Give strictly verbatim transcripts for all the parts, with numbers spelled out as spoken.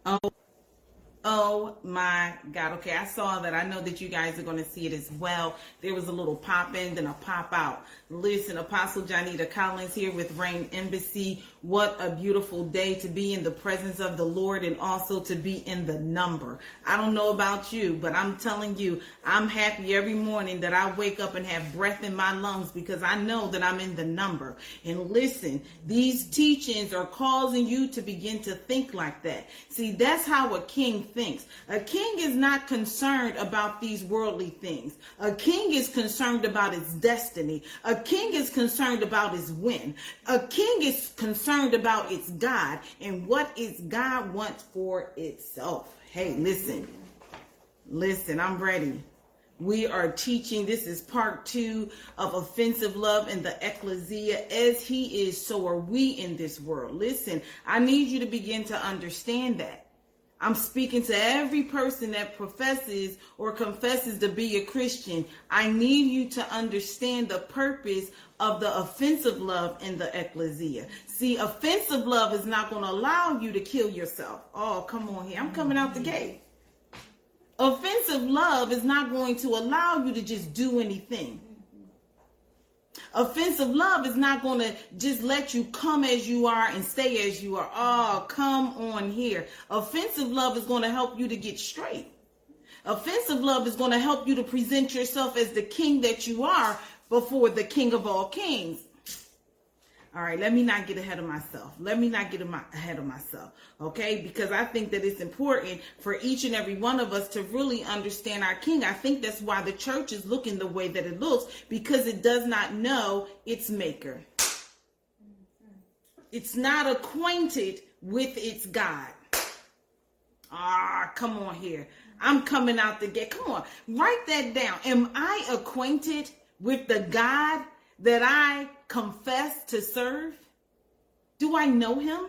Oh, oh my God. Okay, I saw that. I know that you guys are going to see it as well. There was a little pop in and a pop out. Listen, Apostle Janita Collins here with Rain Embassy. What a beautiful day to be in the presence of the Lord and also to be in the number. I don't know about you, but I'm telling you, I'm happy every morning that I wake up and have breath in my lungs because I know that I'm in the number. And listen, these teachings are causing you to begin to think like that. See, that's how a king thinks. A king is not concerned about these worldly things. A king is concerned about his destiny. A king is concerned about his win. A king is concerned about its God and what its God wants for itself. Hey, listen, listen, I'm ready. We are teaching. This is part two of Offensive Love in the Ecclesia. As he is, so are we in this world. Listen, I need you to begin to understand that. I'm speaking to every person that professes or confesses to be a Christian. I need you to understand the purpose of the offensive love in the ecclesia. See, offensive love is not going to allow you to kill yourself. Oh, come on here. I'm coming out the gate. Offensive love is not going to allow you to just do anything. Offensive love is not going to just let you come as you are and stay as you are. Oh, come on here. Offensive love is going to help you to get straight. Offensive love is going to help you to present yourself as the king that you are before the King of all kings. All right, let me not get ahead of myself. Let me not get ahead of myself, okay? Because I think that it's important for each and every one of us to really understand our King. I think that's why the church is looking the way that it looks, because it does not know its maker. It's not acquainted with its God. Ah, come on here. I'm coming out the gate. Come on, write that down. Am I acquainted with the God that I confess to serve? Do I know him?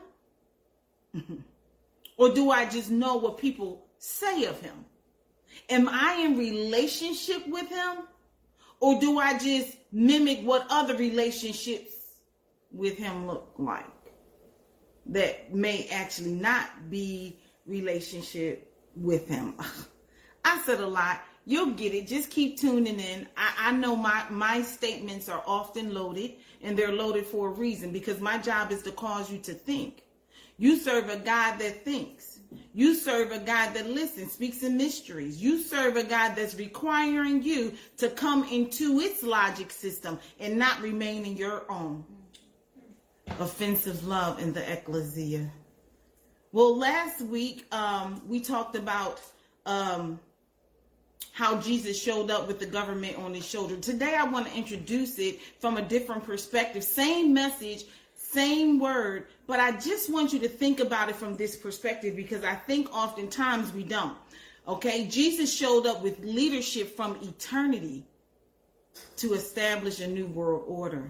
Or do I just know what people say of him? Am I in relationship with him? Or do I just mimic what other relationships with him look like? That may actually not be relationship with him. I said a lot. You'll get it. Just keep tuning in. I, I know my, my statements are often loaded, and they're loaded for a reason, because my job is to cause you to think. You serve a God that thinks. You serve a God that listens, speaks in mysteries. You serve a God that's requiring you to come into its logic system and not remain in your own. Offensive love in the ecclesia. Well, last week um, we talked about um, how Jesus showed up with the government on his shoulder. Today, I want to introduce it from a different perspective. Same message, same word, but I just want you to think about it from this perspective, because I think oftentimes we don't. Okay, Jesus showed up with leadership from eternity to establish a new world order,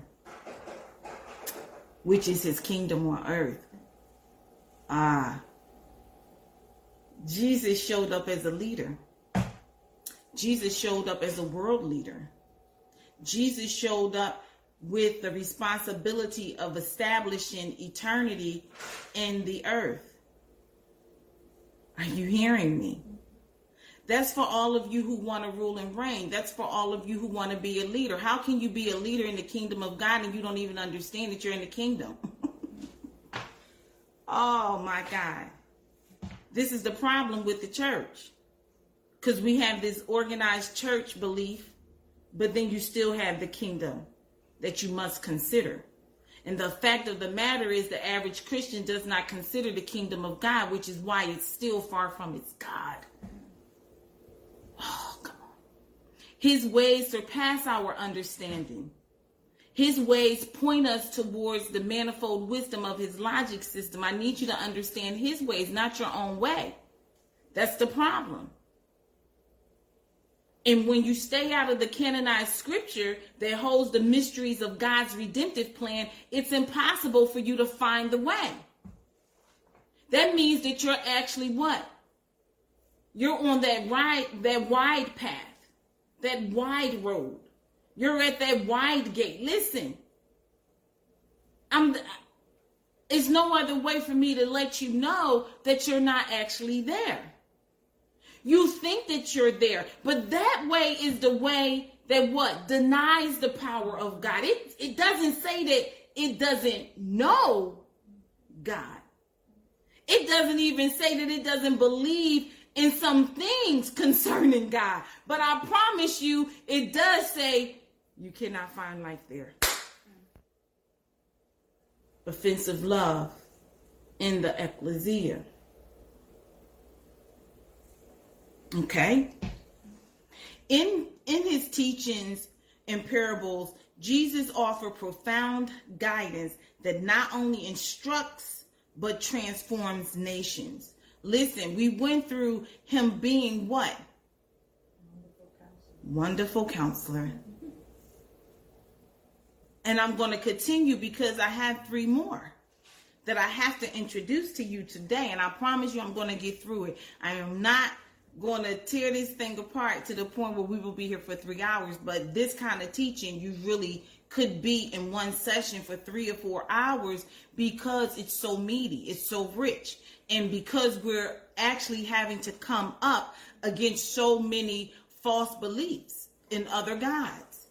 which is his kingdom on earth. Ah, Jesus showed up as a leader. Jesus showed up as a world leader. Jesus showed up with the responsibility of establishing eternity in the earth. Are you hearing me? That's for all of you who want to rule and reign. That's for all of you who want to be a leader. How can you be a leader in the kingdom of God and you don't even understand that you're in the kingdom? Oh my God. This is the problem with the church. Because we have this organized church belief, but then you still have the kingdom that you must consider. And the fact of the matter is the average Christian does not consider the kingdom of God, which is why it's still far from its God. Oh, come on. His ways surpass our understanding. His ways point us towards the manifold wisdom of his logic system. I need you to understand his ways, not your own way. That's the problem. And when you stay out of the canonized scripture that holds the mysteries of God's redemptive plan, it's impossible for you to find the way. That means that you're actually what? You're on that wide, that wide path, that wide road. You're at that wide gate. Listen, I'm. It's no other way for me to let you know that you're not actually there. You think that you're there, but that way is the way that what? Denies the power of God. It, it doesn't say that it doesn't know God. It doesn't even say that it doesn't believe in some things concerning God. But I promise you, it does say you cannot find life there. Offensive love in the ecclesia. Okay? In, in his teachings and parables, Jesus offered profound guidance that not only instructs but transforms nations. Listen, we went through him being what? Wonderful counselor. Wonderful counselor. And I'm going to continue because I have three more that I have to introduce to you today. And I promise you I'm going to get through it. I am not going to tear this thing apart to the point where we will be here for three hours. But this kind of teaching, you really could be in one session for three or four hours because it's so meaty. It's so rich. And because we're actually having to come up against so many false beliefs in other gods.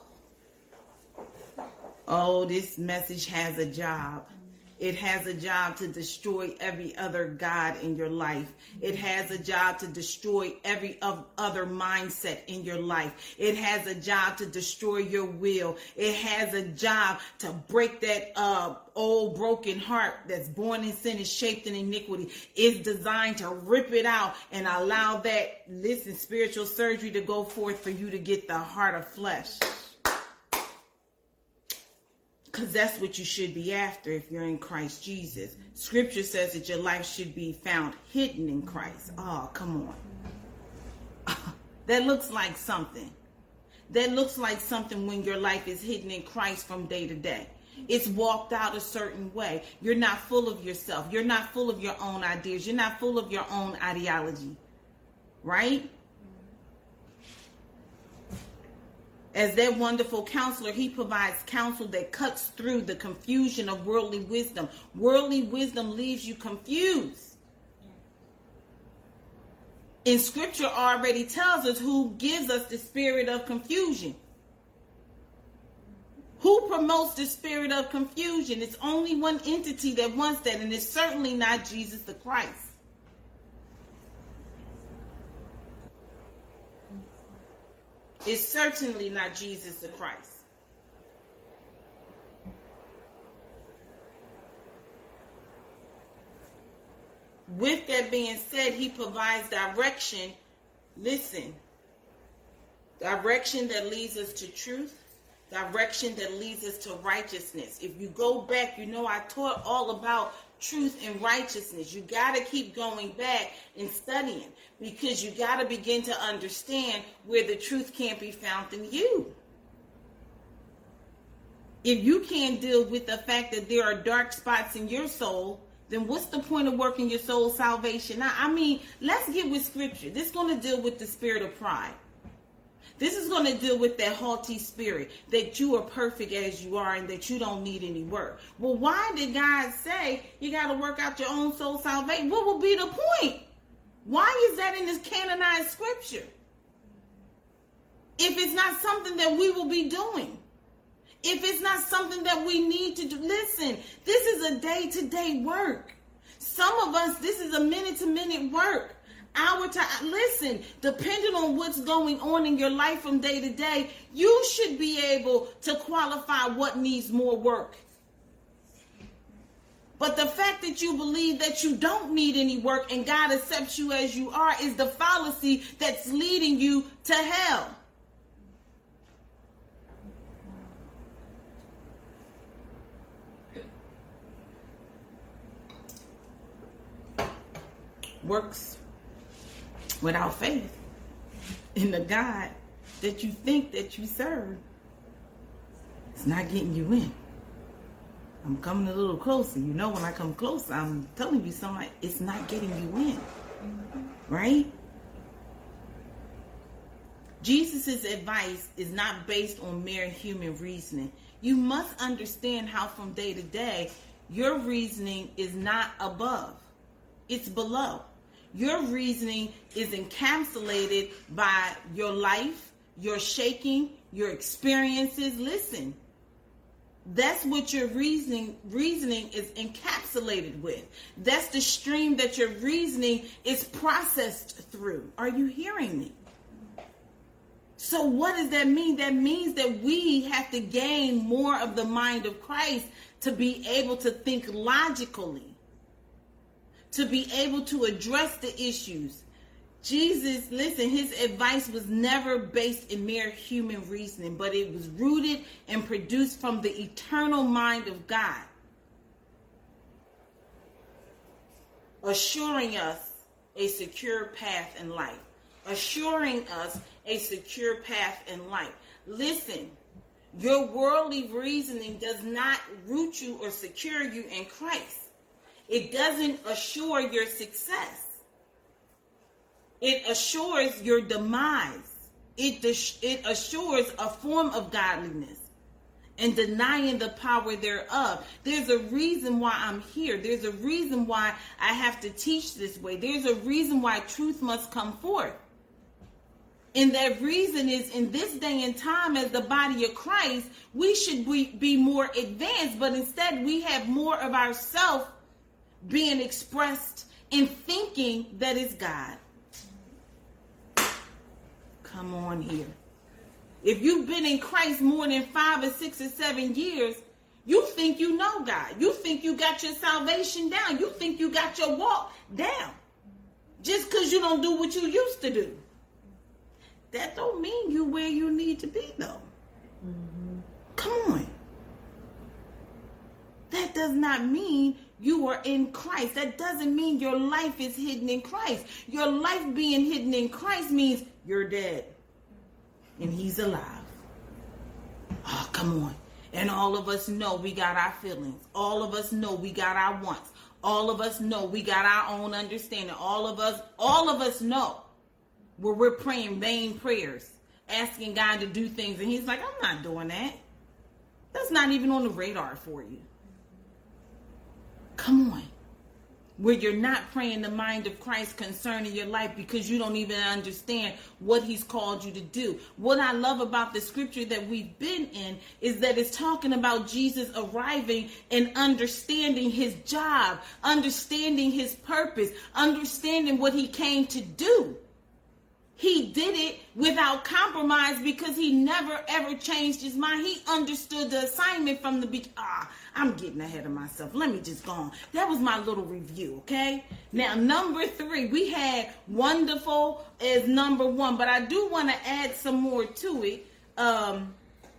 Oh, this message has a job. It has a job to destroy every other God in your life. It has a job to destroy every other mindset in your life. It has a job to destroy your will. It has a job to break that uh, old broken heart that's born in sin and shaped in iniquity. It's designed to rip it out and allow that, listen, spiritual surgery to go forth for you to get the heart of flesh. Because that's what you should be after if you're in Christ Jesus. Scripture says that your life should be found hidden in Christ. Oh, come on. That looks like something. That looks like something when your life is hidden in Christ from day to day. It's walked out a certain way. You're not full of yourself. You're not full of your own ideas. You're not full of your own ideology. Right? As that wonderful counselor, he provides counsel that cuts through the confusion of worldly wisdom. Worldly wisdom leaves you confused. And scripture already tells us who gives us the spirit of confusion. Who promotes the spirit of confusion? It's only one entity that wants that, and it's certainly not Jesus the Christ. It's certainly not Jesus the Christ. With that being said, he provides direction. Listen, direction that leads us to truth, direction that leads us to righteousness. If you go back, you know I taught all about truth and righteousness. You got to keep going back and studying because you got to begin to understand where the truth can't be found in you. If you can't deal with the fact that there are dark spots in your soul, then what's the point of working your soul's salvation? Now, I mean, let's get with scripture. This is going to deal with the spirit of pride. This is going to deal with that haughty spirit, that you are perfect as you are and that you don't need any work. Well, why did God say you got to work out your own soul salvation? What would be the point? Why is that in this canonized scripture? If it's not something that we will be doing. If it's not something that we need to do. Listen, this is a day-to-day work. Some of us, this is a minute-to-minute work. Hour to listen, depending on what's going on in your life from day to day, you should be able to qualify what needs more work. But the fact that you believe that you don't need any work and God accepts you as you are is the fallacy that's leading you to hell. Works without faith in the God that you think that you serve, it's not getting you in. I'm coming a little closer. You know, when I come closer, I'm telling you something. It's not getting you in, right? Jesus' advice is not based on mere human reasoning. You must understand how from day to day your reasoning is not above. It's below. Your reasoning is encapsulated by your life, your shaking, your experiences. Listen, that's what your reasoning reasoning is encapsulated with. That's the stream that your reasoning is processed through. Are you hearing me? So what does that mean? That means that we have to gain more of the mind of Christ to be able to think logically, to be able to address the issues. Jesus, listen, his advice was never based in mere human reasoning, but it was rooted and produced from the eternal mind of God, assuring us a secure path in life. Assuring us a secure path in life. Listen, your worldly reasoning does not root you or secure you in Christ. It doesn't assure your success. It assures your demise. It, it assures a form of godliness and denying the power thereof. There's a reason why I'm here. There's a reason why I have to teach this way. There's a reason why truth must come forth. And that reason is, in this day and time, as the body of Christ, we should be, be more advanced, but instead we have more of ourself being expressed in thinking that is God. Come on here. If you've been in Christ more than five or six or seven years, you think you know God. You think you got your salvation down. You think you got your walk down. Just because you don't do what you used to do. That don't mean you where you need to be, though. Mm-hmm. Come on. That does not mean you are in Christ. That doesn't mean your life is hidden in Christ. Your life being hidden in Christ means you're dead and he's alive. Oh, come on. And all of us know we got our feelings. All of us know we got our wants. All of us know we got our own understanding. All of us, all of us know where we're praying vain prayers, asking God to do things, and he's like, I'm not doing that. That's not even on the radar for you. Come on. Where you're not praying the mind of Christ concerning your life because you don't even understand what he's called you to do. What I love about the scripture that we've been in is that it's talking about Jesus arriving and understanding his job, understanding his purpose, understanding what he came to do. He did it without compromise because he never, ever changed his mind. He understood the assignment from the beginning. Ah, I'm getting ahead of myself. Let me just go on. That was my little review, okay? Now, number three, we had wonderful as number one, but I do want to add some more to it. Um,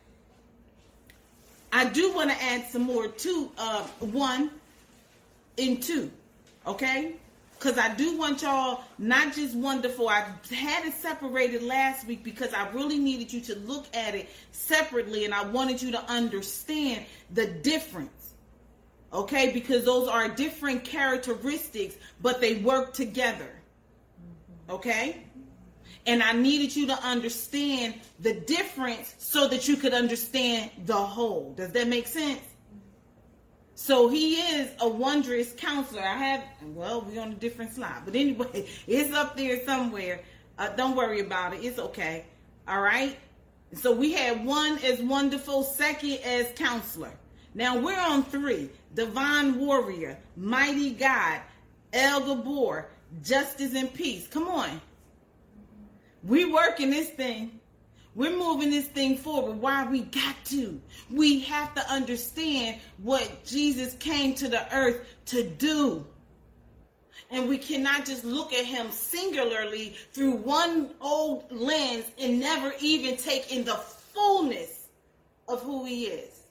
I do want to add some more to uh, one and two, okay? Because I do want y'all, not just wonderful. I had it separated last week because I really needed you to look at it separately. And I wanted you to understand the difference. Okay? Because those are different characteristics, but they work together. Okay? And I needed you to understand the difference so that you could understand the whole. Does that make sense? So he is a wondrous counselor. I have, well, we're on a different slide. But anyway, it's up there somewhere. Uh, don't worry about it. It's okay. All right? So we had one as wonderful, second as counselor. Now we're on three. Divine warrior, mighty God, El Gabor, justice and peace. Come on. We working this thing. We're moving this thing forward. Why? We got to. We have to understand what Jesus came to the earth to do. And we cannot just look at him singularly through one old lens and never even take in the fullness of who he is.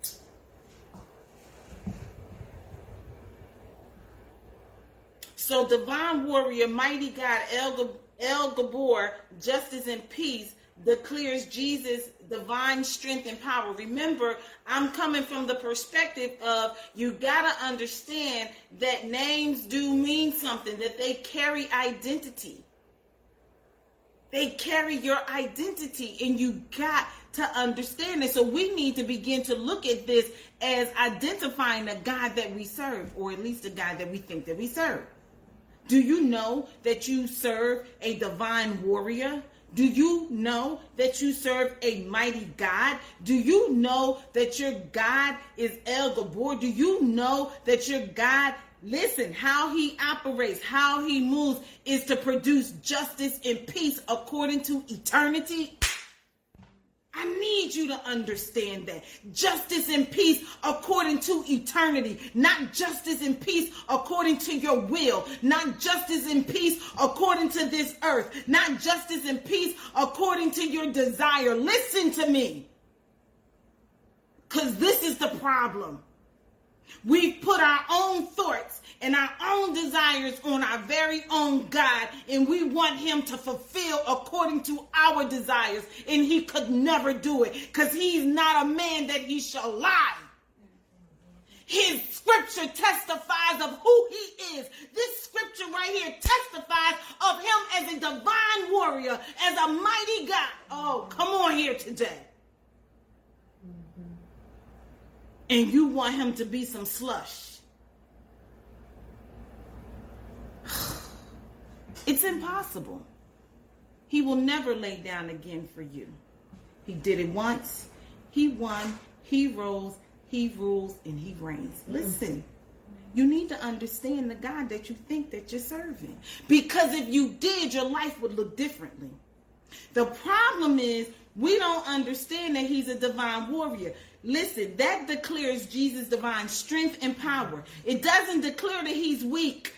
So divine warrior, mighty God, El, El Gabor, justice and peace, declares Jesus' divine strength and power. Remember, I'm coming from the perspective of you got to understand that names do mean something, that they carry identity. They carry your identity, and you got to understand it. So we need to begin to look at this as identifying the God that we serve, or at least the God that we think that we serve. Do you know that you serve a divine warrior? Do you know that you serve a mighty God? Do you know that your God is El Gabor? Do you know that your God, listen, how he operates, how he moves is to produce justice and peace according to eternity? I need you to understand that. Justice and peace according to eternity. Not justice and peace according to your will. Not justice and peace according to this earth. Not justice and peace according to your desire. Listen to me. Because this is the problem. We've put our own thoughts and our own desires on our very own God, and we want him to fulfill according to our desires, and he could never do it because he's not a man that he shall lie. His scripture testifies of who he is. This scripture right here testifies of him as a divine warrior, as a mighty God. Oh, come on here today. And you want him to be some slush. It's impossible. He will never lay down again for you. He did it once. He won. He rose. He rules and he reigns. Listen, you need to understand the God that you think that you're serving. Because if you did, your life would look differently. The problem is we don't understand that he's a divine warrior. Listen, that declares Jesus' divine strength and power. It doesn't declare that he's weak.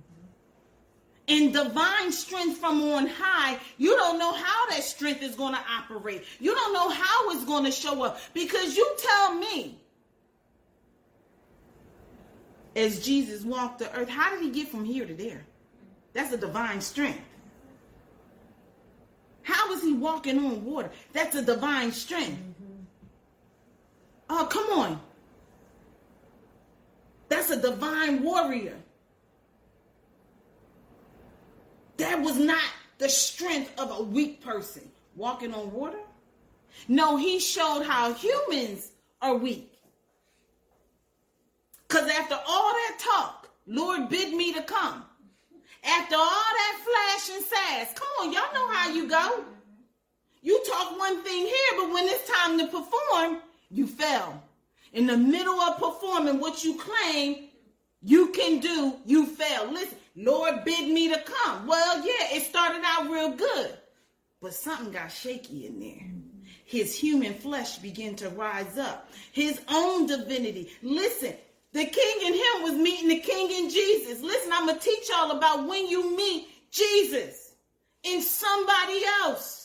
In divine strength from on high, you don't know how that strength is going to operate. You don't know how it's going to show up. Because you tell me, as Jesus walked the earth, how did he get from here to there? That's a divine strength. How is he walking on water? That's a divine strength. Oh, come on. That's a divine warrior. That was not the strength of a weak person walking on water. No, he showed how humans are weak. Because after all that talk, Lord bid me to come. After all that flash and sass, come on, y'all know how you go. You talk one thing here, but when it's time to perform, you fell. In the middle of performing what you claim you can do, you fail. Listen, Lord bid me to come. Well, yeah, it started out real good, but something got shaky in there. His human flesh began to rise up. His own divinity. Listen, the king in him was meeting the king in Jesus. Listen, I'm going to teach y'all about when you meet Jesus in somebody else.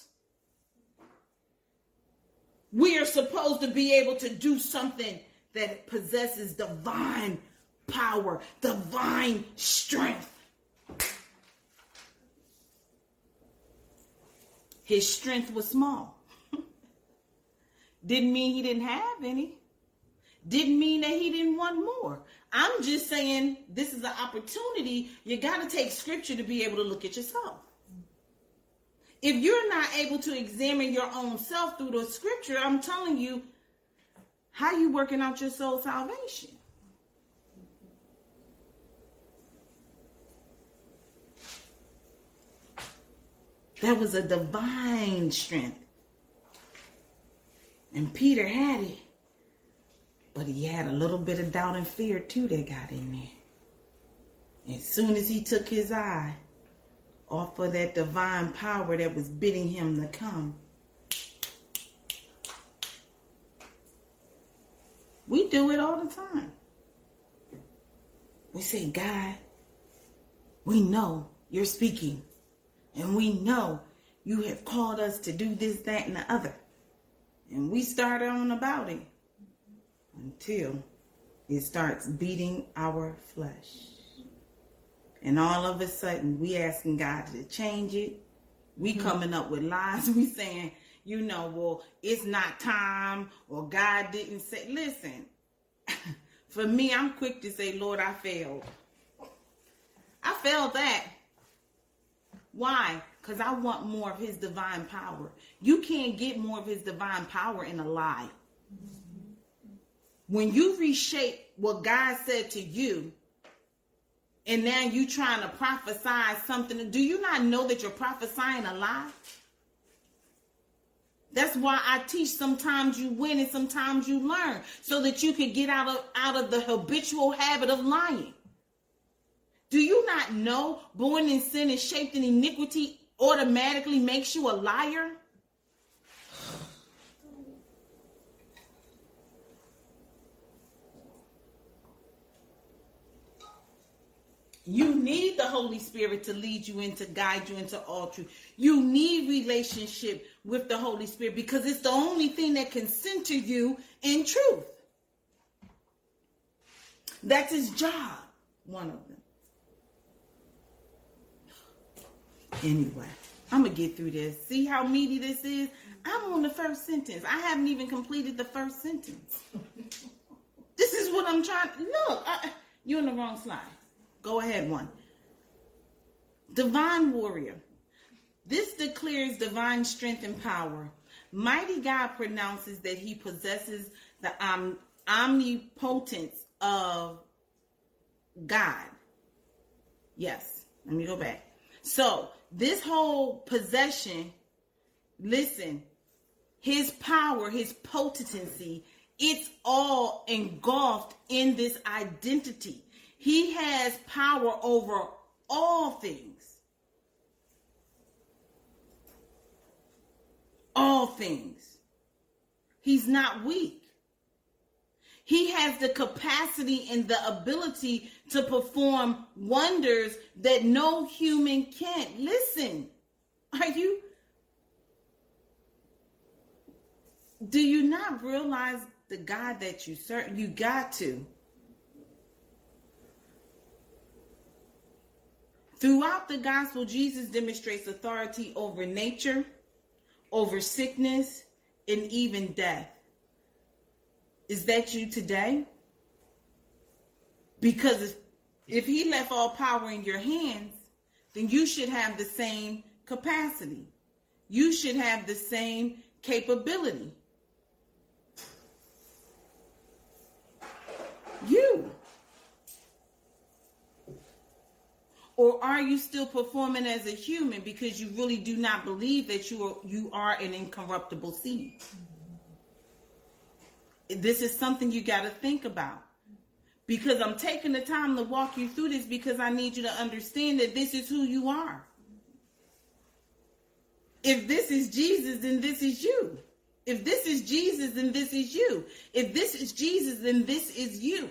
We are supposed to be able to do something that possesses divine power, divine strength. His strength was small. Didn't mean he didn't have any. Didn't mean that he didn't want more. I'm just saying this is an opportunity. You got to take scripture to be able to look at yourself. If you're not able to examine your own self through the scripture, I'm telling you, how you working out your soul salvation? That was a divine strength. And Peter had it. But he had a little bit of doubt and fear too that got in there. As soon as he took his eye off of that divine power that was bidding him to come. We do it all the time. We say, God, we know you're speaking. And we know you have called us to do this, that, and the other. And we start on about it until it starts beating our flesh. And all of a sudden, we asking God to change it. We coming up with lies. We saying, you know, well, it's not time, or God didn't say. Listen, for me, I'm quick to say, Lord, I failed. I failed that. Why? Because I want more of his divine power. You can't get more of his divine power in a lie. When you reshape what God said to you, and now you trying to prophesy something, do you not know that you're prophesying a lie? That's why I teach sometimes you win and sometimes you learn, so that you can get out of, out of the habitual habit of lying. Do you not know born in sin and shaped in iniquity automatically makes you a liar? You need the Holy Spirit to lead you and to guide you into all truth. You need relationship with the Holy Spirit because it's the only thing that can center you in truth. That's his job, one of them. Anyway, I'm going to get through this. See how meaty this is? I'm on the first sentence. I haven't even completed the first sentence. This is what I'm trying. Look, I, you're on the wrong slide. Go ahead, one. Divine warrior. This declares divine strength and power. Mighty God pronounces that he possesses the um, omnipotence of God. Yes, let me go back. So this whole possession, listen, his power, his potency, it's all engulfed in this identity. He has power over all things. All things. He's not weak. He has the capacity and the ability to perform wonders that no human can. Listen, are you? Do you not realize the God that you serve? You got to. Throughout the gospel, Jesus demonstrates authority over nature, over sickness, and even death. Is that you today? Because if, if he left all power in your hands, then you should have the same capacity. You should have the same capability. You. Or are you still performing as a human because you really do not believe that you are, you are an incorruptible seed? This is something you got to think about. Because I'm taking the time to walk you through this because I need you to understand that this is who you are. If this is Jesus, then this is you. If this is Jesus, then this is you. If this is Jesus, then this is you.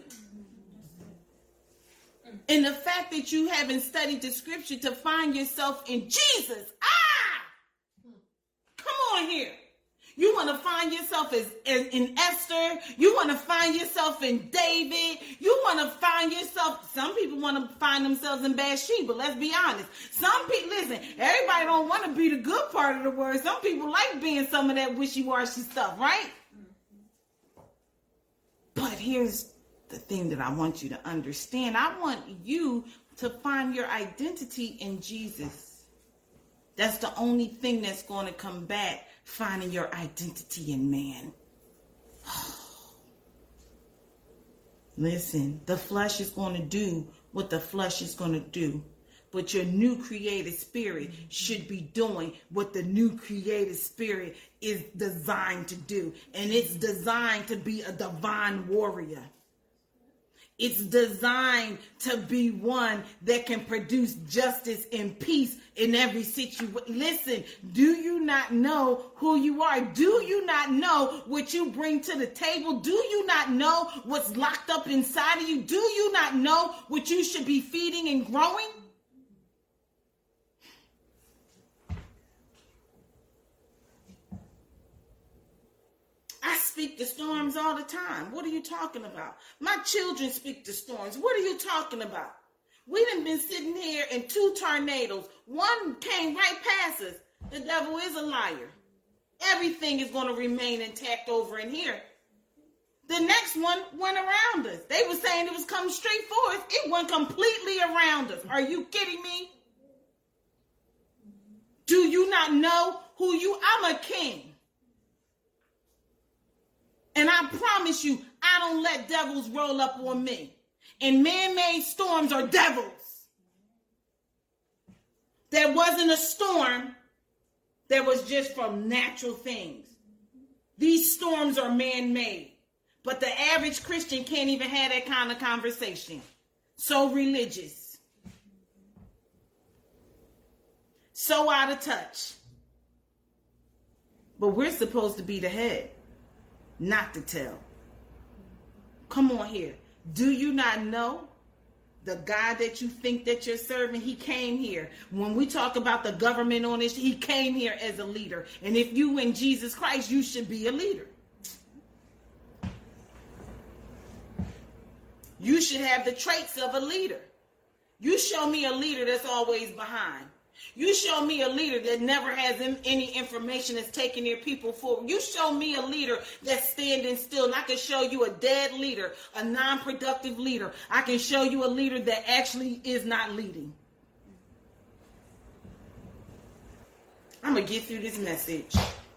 And the fact that you haven't studied the scripture to find yourself in Jesus. Ah! Come on here. You want to find yourself as, as in Esther. You want to find yourself in David. You want to find yourself. Some people want to find themselves in Bathsheba. Let's be honest. Some people, listen, everybody don't want to be the good part of the word. Some people like being some of that wishy-washy stuff, right? But here's the thing that I want you to understand. I want you to find your identity in Jesus. That's the only thing that's going to combat finding your identity in man. Listen, the flesh is going to do what the flesh is going to do. But your new created spirit should be doing what the new created spirit is designed to do. And it's designed to be a divine warrior. It's designed to be one that can produce justice and peace in every situation. Listen, do you not know who you are? Do you not know what you bring to the table? Do you not know what's locked up inside of you? Do you not know what you should be feeding and growing? I speak to storms all the time. What are you talking about? My children speak to storms. What are you talking about? We done been sitting here in two tornadoes. One came right past us. The devil is a liar. Everything is going to remain intact over in here. The next one went around us. They were saying it was coming straight for us. It went completely around us. Are you kidding me? not know who you, I'm a king. And I promise you, I don't let devils roll up on me. And man-made storms are devils. There wasn't a storm that was just from natural things. These storms are man-made. But the average Christian can't even have that kind of conversation. So religious. So out of touch. But we're supposed to be the head, not the tail. Come on here. Do you not know the God that you think that you're serving? He came here. When we talk about the government on this, he came here as a leader. And if you in Jesus Christ, you should be a leader. You should have the traits of a leader. You show me a leader that's always behind. You show me a leader that never has any information that's taking their people forward. You show me a leader that's standing still. And I can show you a dead leader, a non-productive leader. I can show you a leader that actually is not leading. I'm going to get through this message.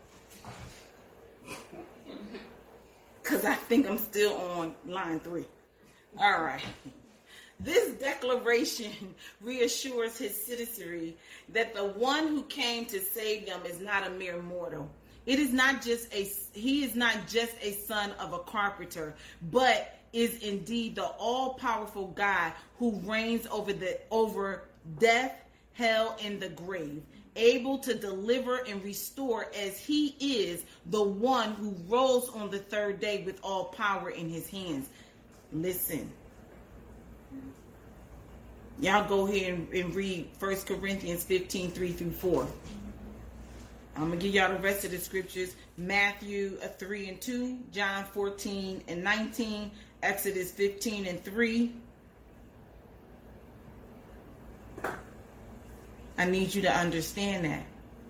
Because I think I'm still on line three. All right. This declaration reassures his citizenry that the one who came to save them is not a mere mortal. It is not just a, he is not just a son of a carpenter, but is indeed the all-powerful God who reigns over the over death, hell, and the grave, able to deliver and restore as he is the one who rose on the third day with all power in his hands. Listen. Y'all go ahead and, and read First Corinthians fifteen, three through four. I'm going to give y'all the rest of the scriptures. Matthew uh, three and two, John fourteen and nineteen, Exodus fifteen and three. I need you to understand that.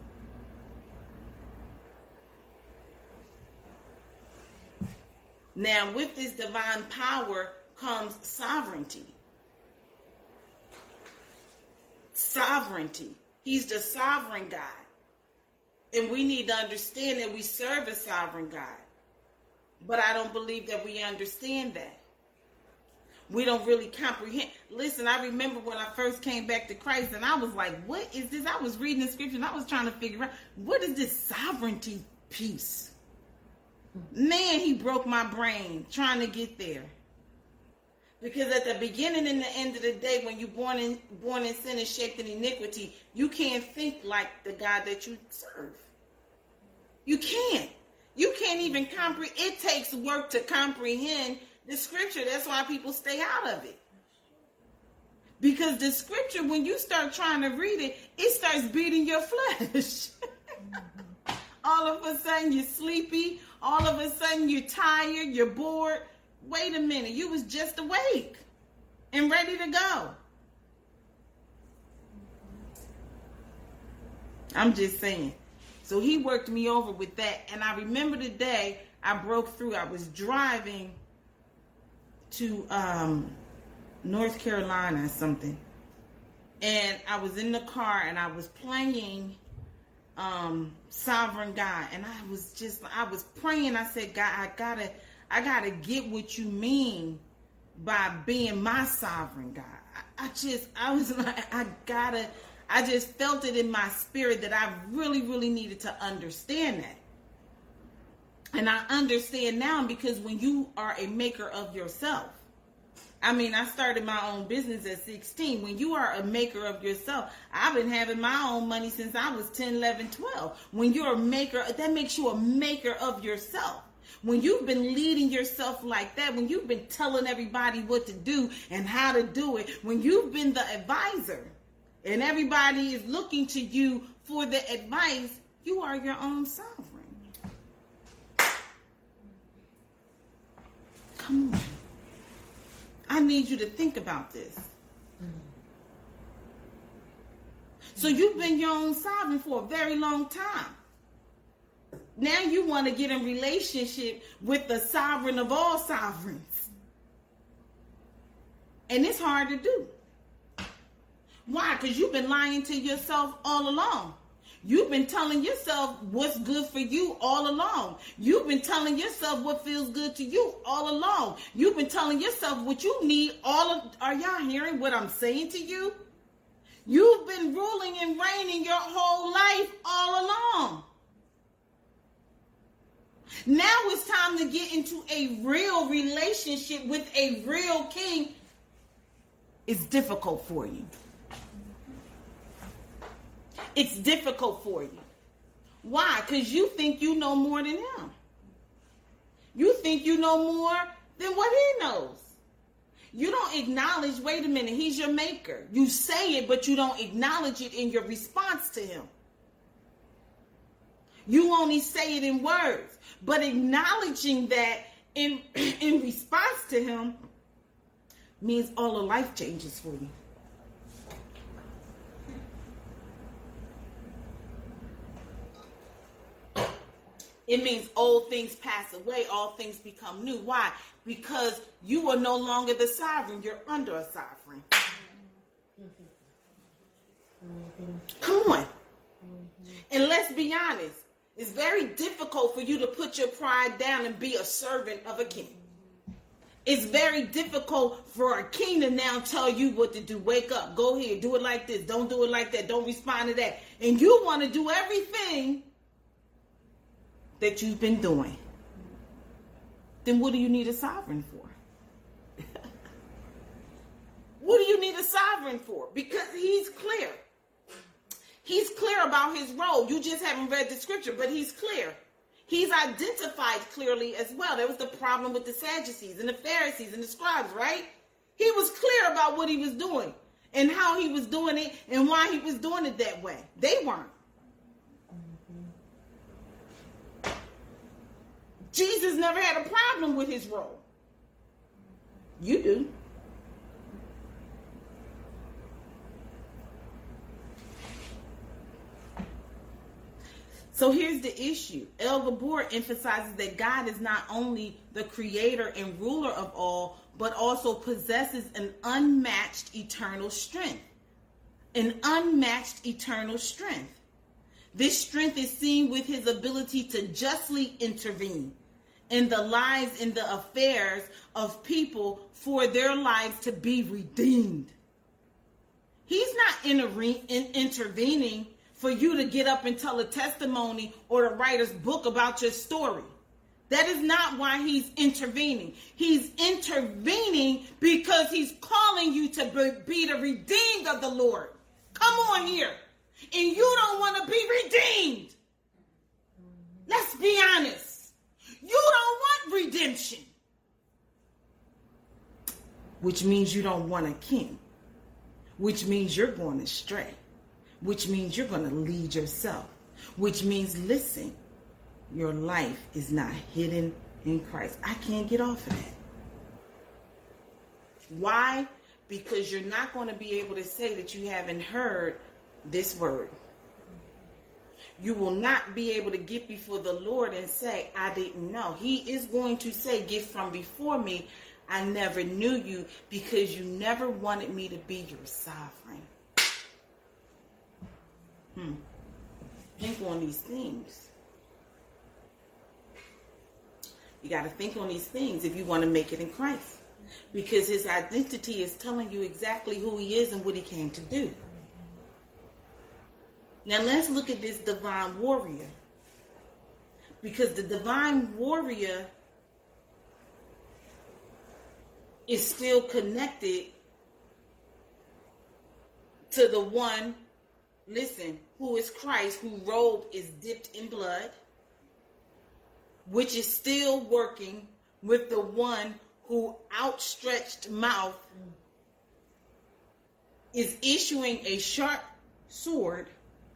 Now, with this divine power comes sovereignty. Sovereignty. He's the sovereign God. And we need to understand that we serve a sovereign God. But I don't believe that we understand that. We don't really comprehend. Listen, I remember when I first came back to Christ and I was like, what is this? I was reading the scripture and I was trying to figure out, what is this sovereignty piece? Man, he broke my brain trying to get there. Because at the beginning and the end of the day, when you're born in, born in sin and shaped in iniquity, you can't think like the God that you serve. You can't. You can't even comprehend. It takes work to comprehend the scripture. That's why people stay out of it. Because the scripture, when you start trying to read it, it starts beating your flesh. All of a sudden you're sleepy. All of a sudden you're tired. You're bored. Wait a minute, you was just awake and ready to go. I'm just saying. So he worked me over with that. And I remember the day I broke through. I was driving to um, North Carolina or something. And I was in the car and I was playing um, Sovereign God. And I was just, I was praying. I said, God, I gotta, I gotta get what you mean by being my sovereign God. I, I just, I was like, I gotta, I just felt it in my spirit that I really, really needed to understand that. And I understand now because when you are a maker of yourself, I mean, I started my own business at sixteen. When you are a maker of yourself, I've been having my own money since I was ten, eleven, twelve. When you're a maker, that makes you a maker of yourself. When you've been leading yourself like that, when you've been telling everybody what to do and how to do it, when you've been the advisor and everybody is looking to you for the advice, you are your own sovereign. Come on. I need you to think about this. So you've been your own sovereign for a very long time. Now you want to get in relationship with the sovereign of all sovereigns. And it's hard to do. Why? Because you've been lying to yourself all along. You've been telling yourself what's good for you all along. You've been telling yourself what feels good to you all along. You've been telling yourself what you need all of, are y'all hearing what I'm saying to you? You've been ruling and reigning your whole life all along. Now it's time to get into a real relationship with a real king. It's difficult for you. It's difficult for you. Why? Because you think you know more than him. You think you know more than what he knows. You don't acknowledge, wait a minute, he's your maker. You say it, but you don't acknowledge it in your response to him. You only say it in words. But acknowledging that in, in response to him means all of life changes for you. It means old things pass away, all things become new. Why? Because you are no longer the sovereign, you're under a sovereign. Come on. And let's be honest, it's very difficult for you to put your pride down and be a servant of a king. It's very difficult for a king to now tell you what to do. Wake up, go here, do it like this, don't do it like that, don't respond to that. And you want to do everything that you've been doing. Then what do you need a sovereign for? What do you need a sovereign for? Because he's clear. He's clear about his role. You just haven't read the scripture, but he's clear. He's identified clearly as well. There was the problem with the Sadducees and the Pharisees and the scribes, right? He was clear about what he was doing and how he was doing it and why he was doing it that way. They weren't. Jesus never had a problem with his role. You do. So here's the issue. El Gabor emphasizes that God is not only the creator and ruler of all, but also possesses an unmatched eternal strength. An unmatched eternal strength. This strength is seen with his ability to justly intervene in the lives and the affairs of people for their lives to be redeemed. He's not inter- in intervening for you to get up and tell a testimony or to write a book about your story. That is not why he's intervening. He's intervening because he's calling you to be the redeemed of the Lord. Come on here. And you don't want to be redeemed. Let's be honest. You don't want redemption. Which means you don't want a king. Which means you're going astray. Which means you're going to lead yourself. Which means, listen, your life is not hidden in Christ. I can't get off of that. Why? Because you're not going to be able to say that you haven't heard this word. You will not be able to get before the Lord and say, I didn't know. He is going to say, get from before me. I never knew you because you never wanted me to be your sovereign. Hmm. Think on these things. You got to think on these things if you want to make it in Christ. Because his identity is telling you exactly who he is and what he came to do. Now let's look at this divine warrior. Because the divine warrior is still connected to the one, listen, who is Christ, whose robe is dipped in blood, which is still working with the one who outstretched mouth is issuing a sharp sword.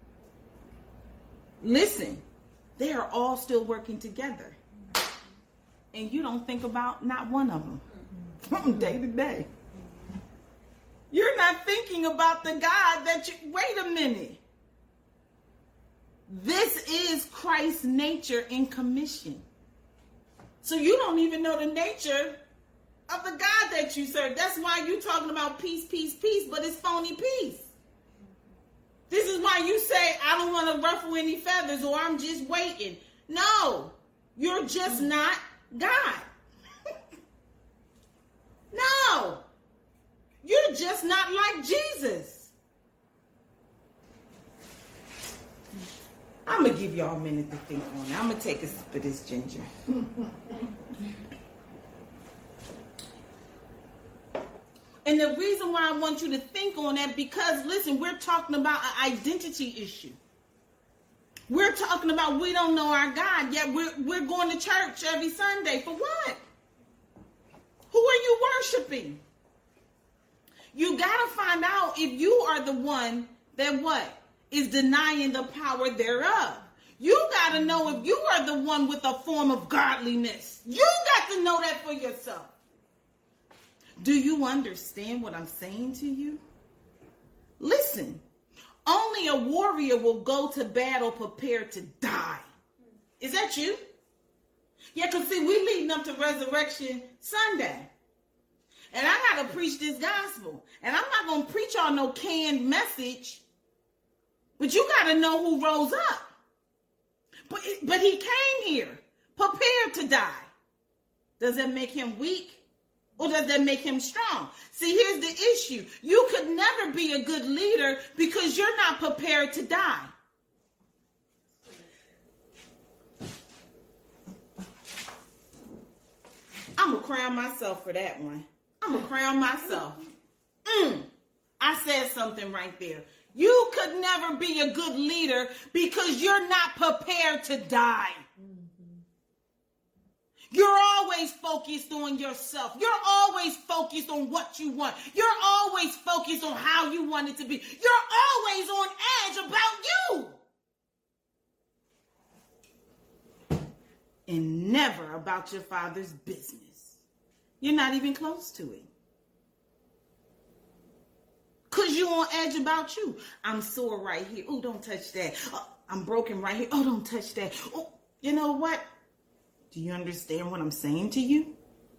Listen, they are all still working together. And you don't think about not one of them from day to day. You're not thinking about the God that you, wait a minute. This is Christ's nature in commission. So you don't even know the nature of the God that you serve. That's why you're talking about peace, peace, peace, but it's phony peace. This is why why you say, I don't want to ruffle any feathers, or I'm just waiting. No, you're just not God. No, you're just not like Jesus. I'm going to give y'all a minute to think on it. I'm going to take a sip of this ginger. And the reason why I want you to think on that, because, listen, we're talking about an identity issue. We're talking about we don't know our God, yet we're, we're going to church every Sunday. For what? Who are you worshiping? You got to find out if you are the one that what? Is denying the power thereof. You got to know if you are the one with a form of godliness. You got to know that for yourself. Do you understand what I'm saying to you? Listen, only a warrior will go to battle prepared to die. Is that you? Yeah, because see, we leading up to Resurrection Sunday. And I got to preach this gospel. And I'm not going to preach on no canned message. But you got to know who rose up. But, but he came here prepared to die. Does that make him weak? Or does that make him strong? See, here's the issue. You could never be a good leader because you're not prepared to die. I'm going to crown myself for that one. I'm going to crown myself. Mm, I said something right there. You could never be a good leader because you're not prepared to die. You're always focused on yourself. You're always focused on what you want. You're always focused on how you want it to be. You're always on edge about you. And never about your Father's business. You're not even close to it. Because you're on edge about you. I'm sore right here. Oh, don't touch that. Oh, I'm broken right here. Oh, don't touch that. Oh, you know what? Do you understand what I'm saying to you?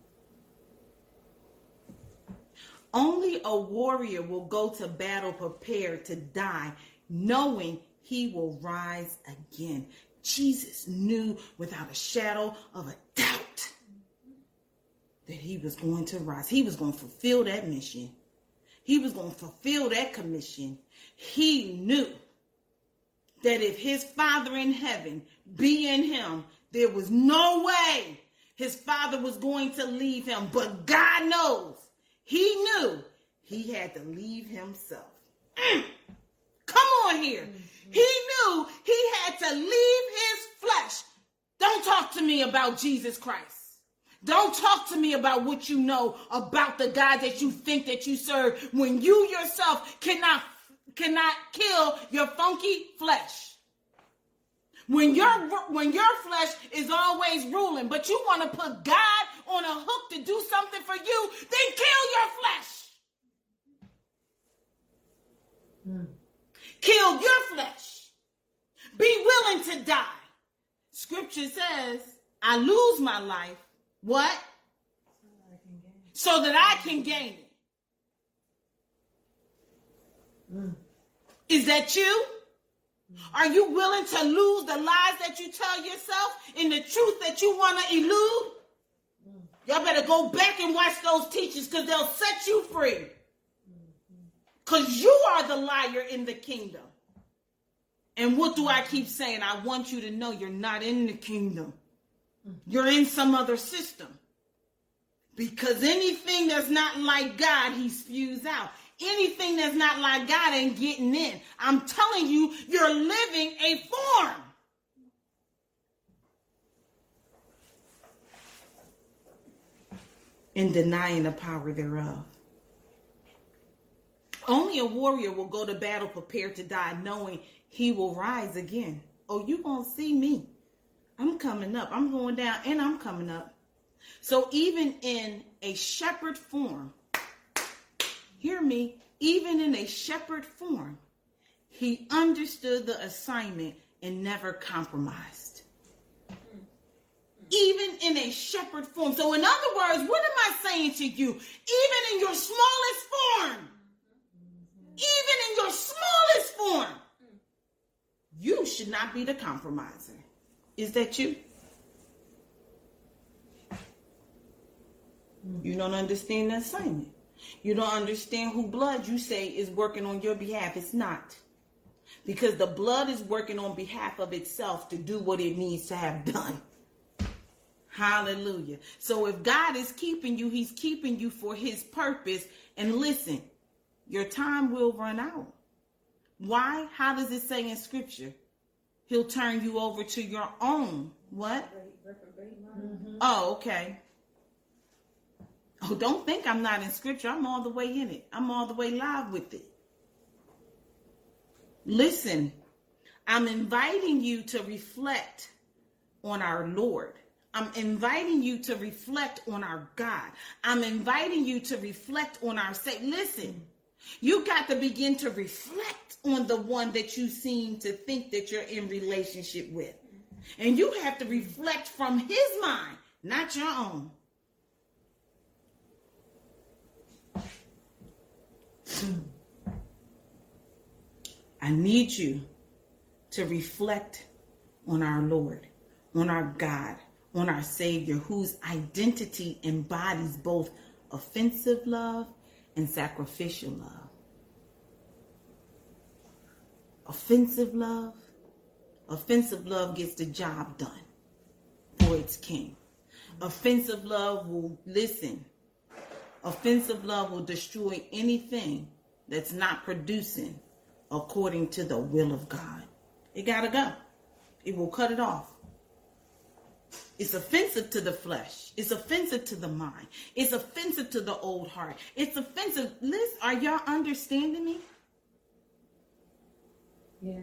Only a warrior will go to battle prepared to die, knowing he will rise again. Jesus knew without a shadow of a doubt that he was going to rise. He was going to fulfill that mission. He was going to fulfill that commission. He knew that if his Father in heaven be in him, there was no way his Father was going to leave him. But God knows, he knew he had to leave himself. Mm. Come on here. Mm-hmm. He knew he had to leave his flesh. Don't talk to me about Jesus Christ. Don't talk to me about what you know about the God that you think that you serve when you yourself cannot, cannot kill your funky flesh. When your, when your flesh is always ruling, but you want to put God on a hook to do something for you, then kill your flesh. Mm. Kill your flesh. Be willing to die. Scripture says, I lose my life. What? So that I can gain it. Mm. Is that you? Are you willing to lose the lies that you tell yourself and the truth that you want to elude? Y'all better go back and watch those teachings because they'll set you free. Because you are the liar in the kingdom. And what do I keep saying? I want you to know you're not in the kingdom. You're in some other system. Because anything that's not like God, he spews out. Anything that's not like God ain't getting in. I'm telling you, you're living a form. In denying the power thereof. Only a warrior will go to battle prepared to die, knowing he will rise again. Oh, you gonna see me. I'm coming up. I'm going down and I'm coming up. So even in a shepherd form, hear me, even in a shepherd form, he understood the assignment and never compromised. Even in a shepherd form. So in other words, what am I saying to you? Even in your smallest form, even in your smallest form, should not be the compromiser. Is that you? You don't understand the assignment. You don't understand who blood you say is working on your behalf. It's not. Because the blood is working on behalf of itself to do what it needs to have done. Hallelujah. So if God is keeping you, he's keeping you for his purpose. And listen, your time will run out. Why? How does it say in scripture? He'll turn you over to your own. What? Mm-hmm. Oh, okay. Oh, don't think I'm not in scripture. I'm all the way in it. I'm all the way live with it. Listen, I'm inviting you to reflect on our Lord. I'm inviting you to reflect on our God. I'm inviting you to reflect on our Savior. Listen, you got to begin to reflect on the one that you seem to think that you're in relationship with. And you have to reflect from his mind, not your own. I need you to reflect on our Lord, on our God, on our Savior, whose identity embodies both offensive love and sacrificial love. Offensive love, offensive love gets the job done for its king. Offensive love will listen. Offensive love will destroy anything that's not producing according to the will of God. It gotta go. It will cut it off. It's offensive to the flesh. It's offensive to the mind. It's offensive to the old heart. It's offensive. Liz, are y'all understanding me? Yes.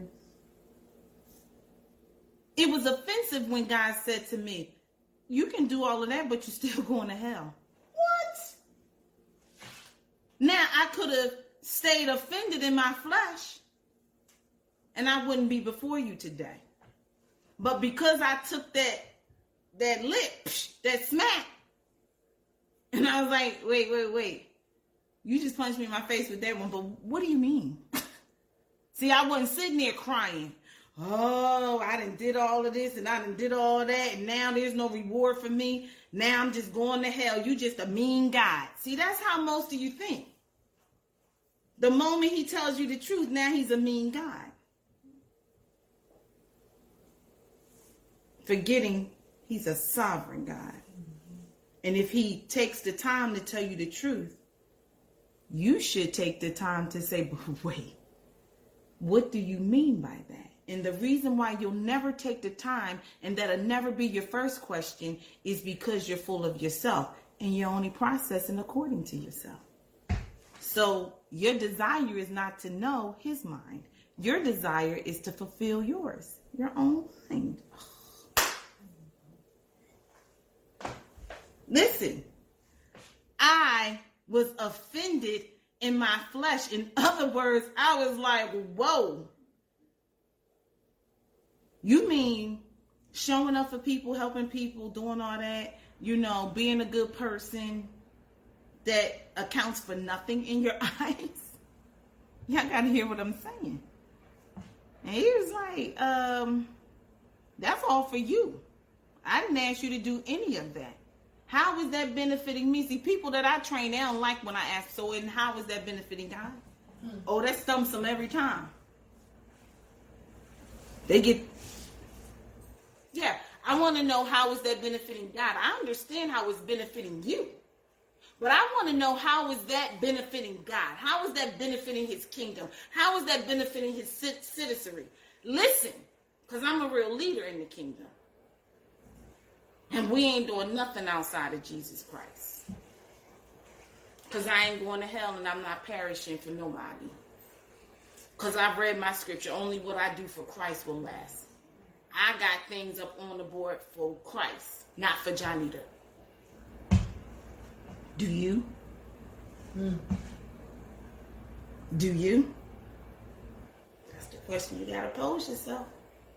It was offensive when God said to me, you can do all of that, but you're still going to hell. What? Now, I could have stayed offended in my flesh, and I wouldn't be before you today. But because I took that that lip, that smack, and I was like, wait, wait, wait. You just punched me in my face with that one, but what do you mean? See, I wasn't sitting there crying. Oh, I done did all of this, and I done did all that, and now there's no reward for me. Now I'm just going to hell. You just a mean God. See, that's how most of you think. The moment he tells you the truth, now he's a mean God. Forgetting he's a sovereign God. Mm-hmm. And if he takes the time to tell you the truth, you should take the time to say, but wait, what do you mean by that? And the reason why you'll never take the time, and that'll never be your first question, is because you're full of yourself and you're only processing according to yourself. So your desire is not to know his mind. Your desire is to fulfill yours, your own mind. Listen, I was offended in my flesh. In other words, I was like, whoa. You mean showing up for people, helping people, doing all that, you know, being a good person that accounts for nothing in your eyes? Y'all got to hear what I'm saying. And he was like, um, that's all for you. I didn't ask you to do any of that. How is that benefiting me? See, people that I train, they don't like when I ask, so and how is that benefiting God? Hmm. Oh, that stumps them every time. They get, yeah, I want to know how is that benefiting God. I understand how it's benefiting you. But I want to know how is that benefiting God? How is that benefiting his kingdom? How is that benefiting his citizenry? Listen, because I'm a real leader in the kingdom. And we ain't doing nothing outside of Jesus Christ. Because I ain't going to hell and I'm not perishing for nobody. Because I've read my scripture. Only what I do for Christ will last. I got things up on the board for Christ, not for Johnita. Do you? Mm. Do you? That's the question you got to pose yourself.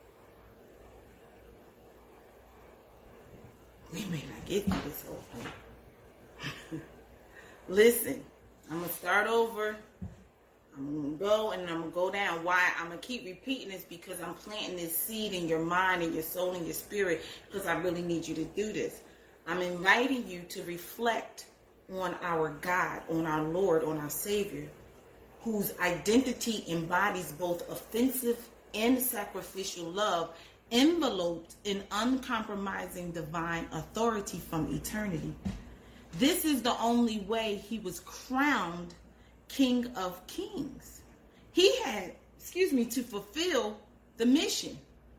We may not get through this whole thing. Listen, I'm going to start over I'm going to go and I'm going to go down. Why? I'm going to keep repeating this because I'm planting this seed in your mind and your soul and your spirit because I really need you to do this. I'm inviting you to reflect on our God, on our Lord, on our Savior, whose identity embodies both offensive and sacrificial love, enveloped in uncompromising divine authority from eternity. This is the only way he was crowned King of Kings. He had, excuse me, to fulfill the mission.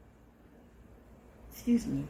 Excuse me.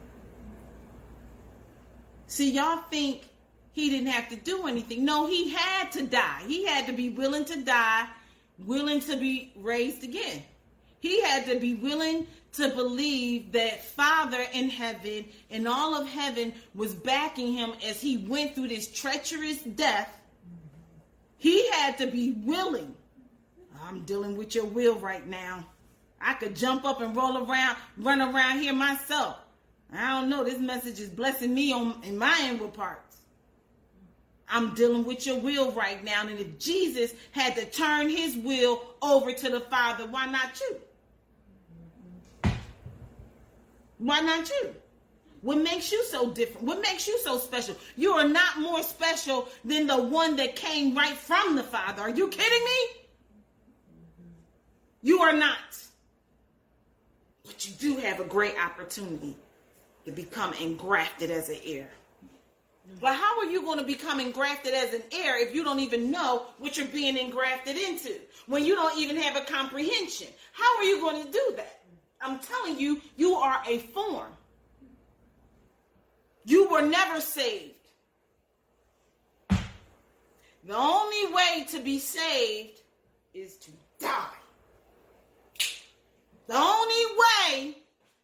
See, y'all think he didn't have to do anything. No, he had to die. He had to be willing to die, willing to be raised again. He had to be willing to believe that Father in heaven and all of heaven was backing him as he went through this treacherous death. He had to be willing. I'm dealing with your will right now. I could jump up and roll around, run around here myself. I don't know. This message is blessing me on in my inward parts. I'm dealing with your will right now. And if Jesus had to turn his will over to the Father, why not you? Why not you? What makes you so different? What makes you so special? You are not more special than the one that came right from the Father. Are you kidding me? You are not. But you do have a great opportunity to become engrafted as an heir. But how are you going to become engrafted as an heir if you don't even know what you're being engrafted into? When you don't even have a comprehension? How are you going to do that? I'm telling you, you are a form. You were never saved. The only way to be saved is to die. The only way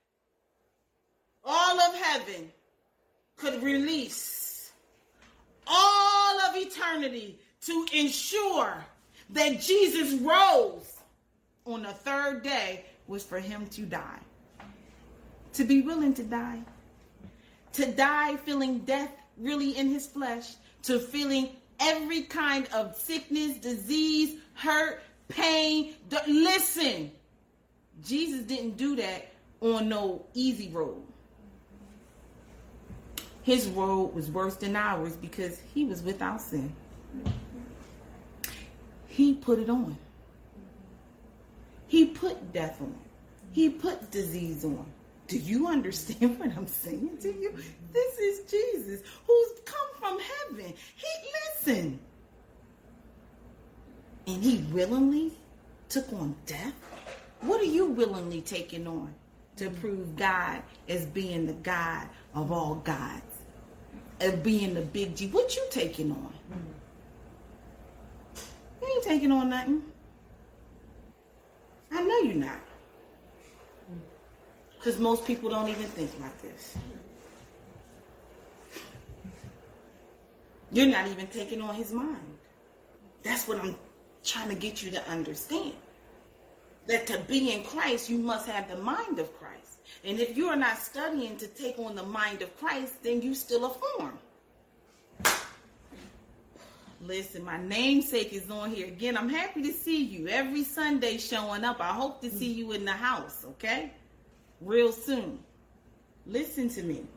all of heaven could release all of eternity to ensure that Jesus rose on the third day was for him to die. To be willing to die. To die feeling death really in his flesh. To feeling every kind of sickness, disease, hurt, pain. Listen, Jesus didn't do that on no easy road. His road was worse than ours because he was without sin. He put it on. He put death on. He put disease on. Do you understand what I'm saying to you? This is Jesus who's come from heaven. He listened. And he willingly took on death. What are you willingly taking on to prove God as being the God of all gods? As being the big G? What you taking on? You ain't taking on nothing. I know you're not. Because most people don't even think like this. You're not even taking on his mind. That's what I'm trying to get you to understand. That to be in Christ, you must have the mind of Christ. And if you are not studying to take on the mind of Christ, then you still a form. Listen, my namesake is on here. Again, I'm happy to see you every Sunday showing up. I hope to see you in the house, okay? Real soon. Listen to me.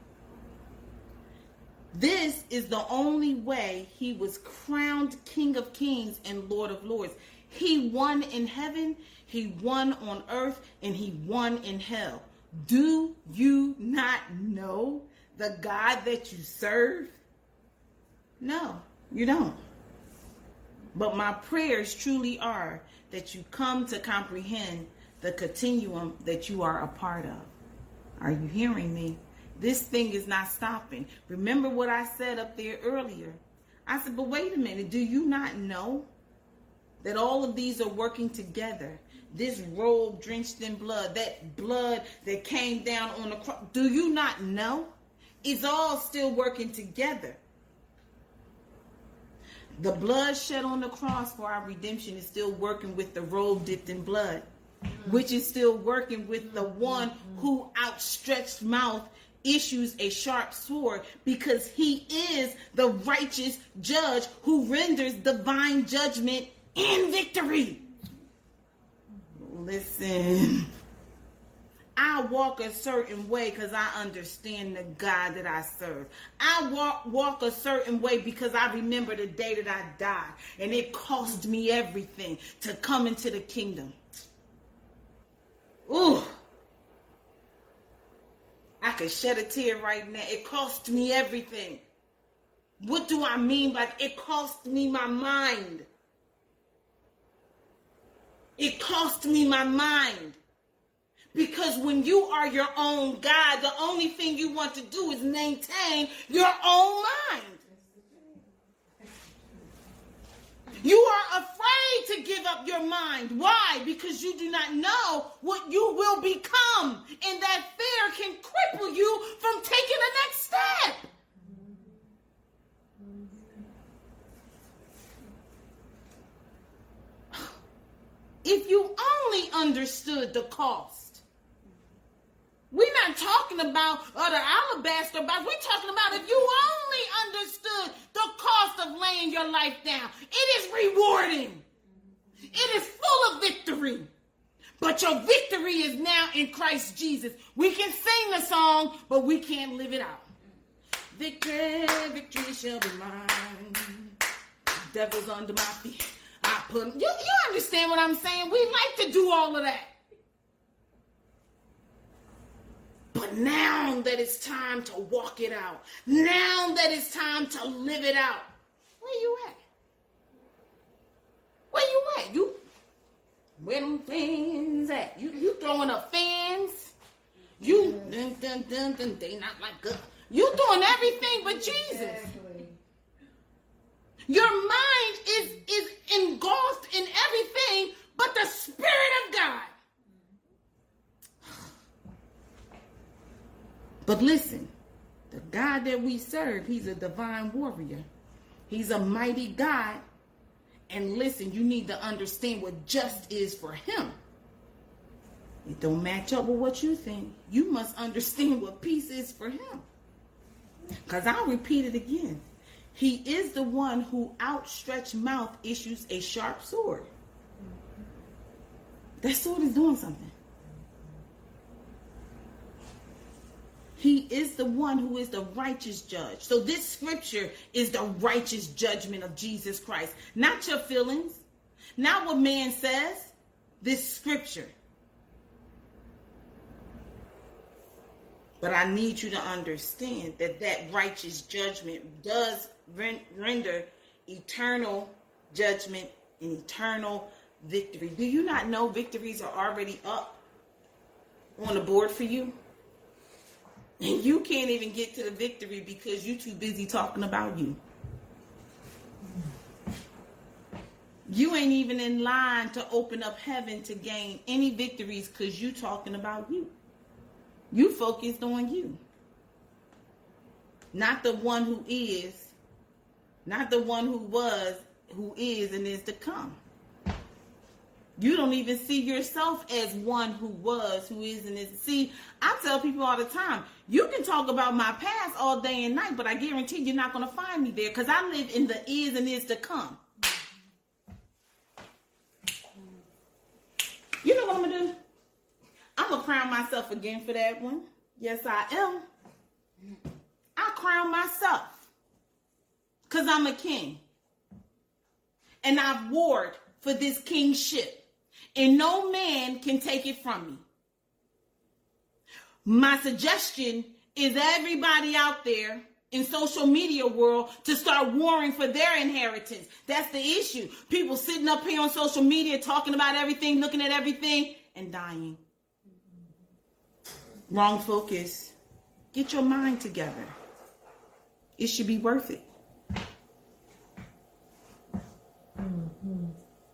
This is the only way he was crowned King of Kings and Lord of Lords. He won in heaven, he won on earth, and he won in hell. Do you not know the God that you serve? No, you don't. But my prayers truly are that you come to comprehend the continuum that you are a part of. Are you hearing me? This thing is not stopping. Remember what I said up there earlier. I said, but wait a minute. Do you not know that all of these are working together? This robe drenched in blood, that blood that came down on the cross. Do you not know? It's all still working together. The blood shed on the cross for our redemption is still working with the robe dipped in blood, which is still working with the one who outstretched mouth issues a sharp sword, because he is the righteous judge who renders divine judgment and victory Listen, I walk a certain way because I understand the God that I serve. I walk, walk a certain way because I remember the day that I died. And it cost me everything to come into the kingdom. Ooh. I could shed a tear right now. It cost me everything. What do I mean by it cost me my mind? It cost me my mind. Because when you are your own God, the only thing you want to do is maintain your own mind. You are afraid to give up your mind. Why? Because you do not know what you will become. And that fear can cripple you from taking the next step. If you only understood the cost. We're not talking about uh, the alabaster box. We're talking about if you only understood the cost of laying your life down. It is rewarding. It is full of victory. But your victory is now in Christ Jesus. We can sing the song, but we can't live it out. Victory, victory shall be mine. Devil's under my feet. I put you, you understand what I'm saying? We like to do all of that. But now that it's time to walk it out, now that it's time to live it out, where you at? Where you at? You, where them fans at? You, you throwing up fans? You, dun, dun, dun, dun, they not like us. You doing everything but Jesus. Exactly. Your mind is, is engulfed in everything but the Spirit of God. But listen, the God that we serve, he's a divine warrior. He's a mighty God. And listen, you need to understand what just is for him. It don't match up with what you think. You must understand what peace is for him. Because I'll repeat it again. He is the one who outstretched mouth issues a sharp sword. That sword is doing something. He is the one who is the righteous judge. So this scripture is the righteous judgment of Jesus Christ. Not your feelings. Not what man says. This scripture. But I need you to understand that that righteous judgment does render eternal judgment and eternal victory. Do you not know victories are already up on the board for you? And you can't even get to the victory because you're too busy talking about you. You ain't even in line to open up heaven to gain any victories because you talking about you. You focused on you. Not the one who is, not the one who was, who is, and is to come. You don't even see yourself as one who was, who is, and is. See, I tell people all the time, you can talk about my past all day and night, but I guarantee you're not going to find me there because I live in the is and is to come. You know what I'm going to do? I'm going to crown myself again for that one. Yes, I am. I crown myself because I'm a king. And I've warred for this kingship. And no man can take it from me. My suggestion is everybody out there in social media world to start warring for their inheritance. That's the issue. People sitting up here on social media talking about everything, looking at everything, and dying. Wrong focus. Get your mind together. It should be worth it. Mm-hmm.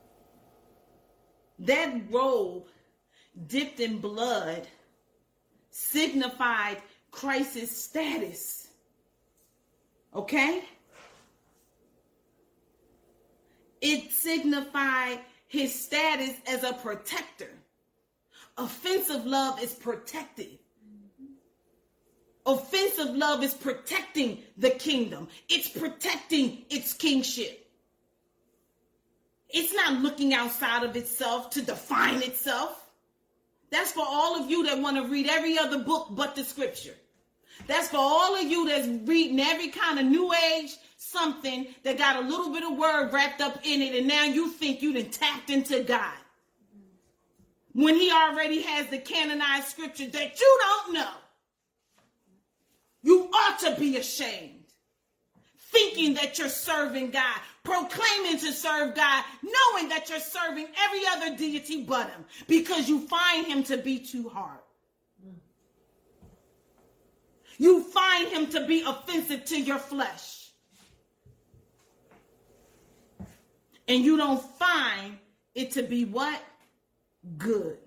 That robe dipped in blood signified Christ's status. Okay? It signified his status as a protector. Offensive love is protected. Offensive love is protecting the kingdom. It's protecting its kingship. It's not looking outside of itself to define itself. That's for all of you that want to read every other book but the scripture. That's for all of you that's reading every kind of new age something that got a little bit of word wrapped up in it, and now you think you done tapped into God. When he already has the canonized scripture that you don't know. You ought to be ashamed. Thinking that you're serving God, proclaiming to serve God, knowing that you're serving every other deity but him, because you find him to be too hard. You find him to be offensive to your flesh. And you don't find it to be what? Good.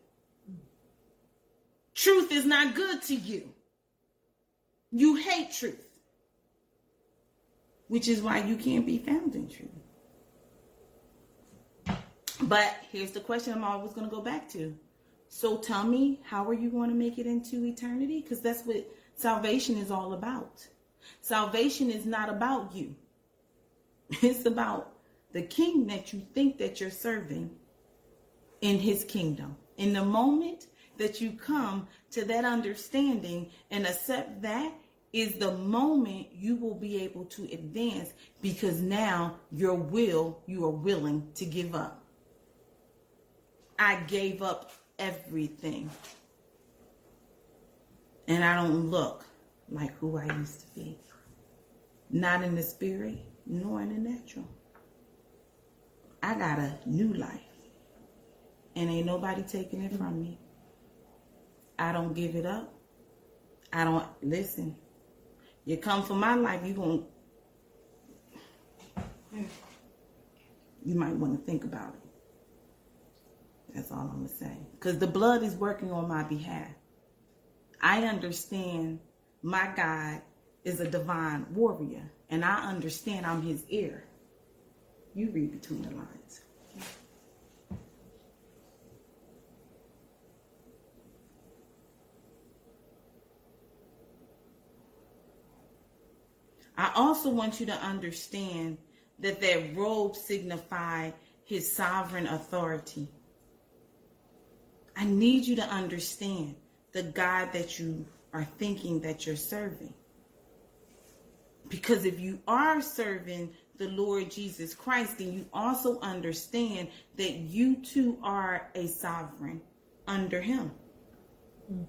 Truth is not good to you. You hate truth. Which is why you can't be found in truth. But here's the question I'm always going to go back to. So tell me, how are you going to make it into eternity? Because that's what salvation is all about. Salvation is not about you. It's about the king that you think that you're serving in his kingdom. In the moment that you come to that understanding and accept that, is the moment you will be able to advance, because now your will, you are willing to give up. I gave up everything. And I don't look like who I used to be. Not in the spirit, nor in the natural. I got a new life. And ain't nobody taking it from me. I don't give it up. I don't, listen. You come for my life, you going you might want to think about it. That's all I'm going to say. Because the blood is working on my behalf. I understand my God is a divine warrior. And I understand I'm his heir. You read between the lines. I also want you to understand that that robe signified his sovereign authority. I need you to understand the God that you are thinking that you're serving. Because if you are serving the Lord Jesus Christ, then you also understand that you too are a sovereign under him. Mm.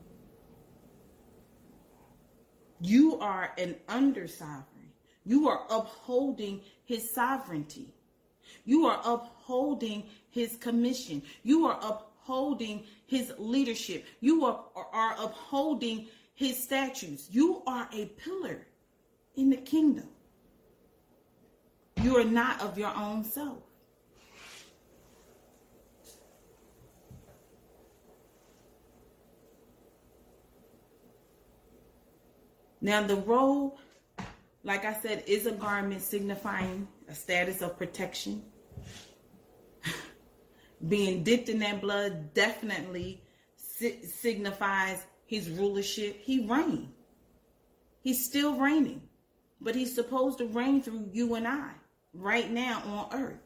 You are an under sovereign. You are upholding his sovereignty. You are upholding his commission. You are upholding his leadership. You are, are upholding his statutes. You are a pillar in the kingdom. You are not of your own self. Now the robe, like I said, is a garment signifying a status of protection. Being dipped in that blood definitely si- signifies his rulership. He reigned. He's still reigning. But he's supposed to reign through you and I right now on earth.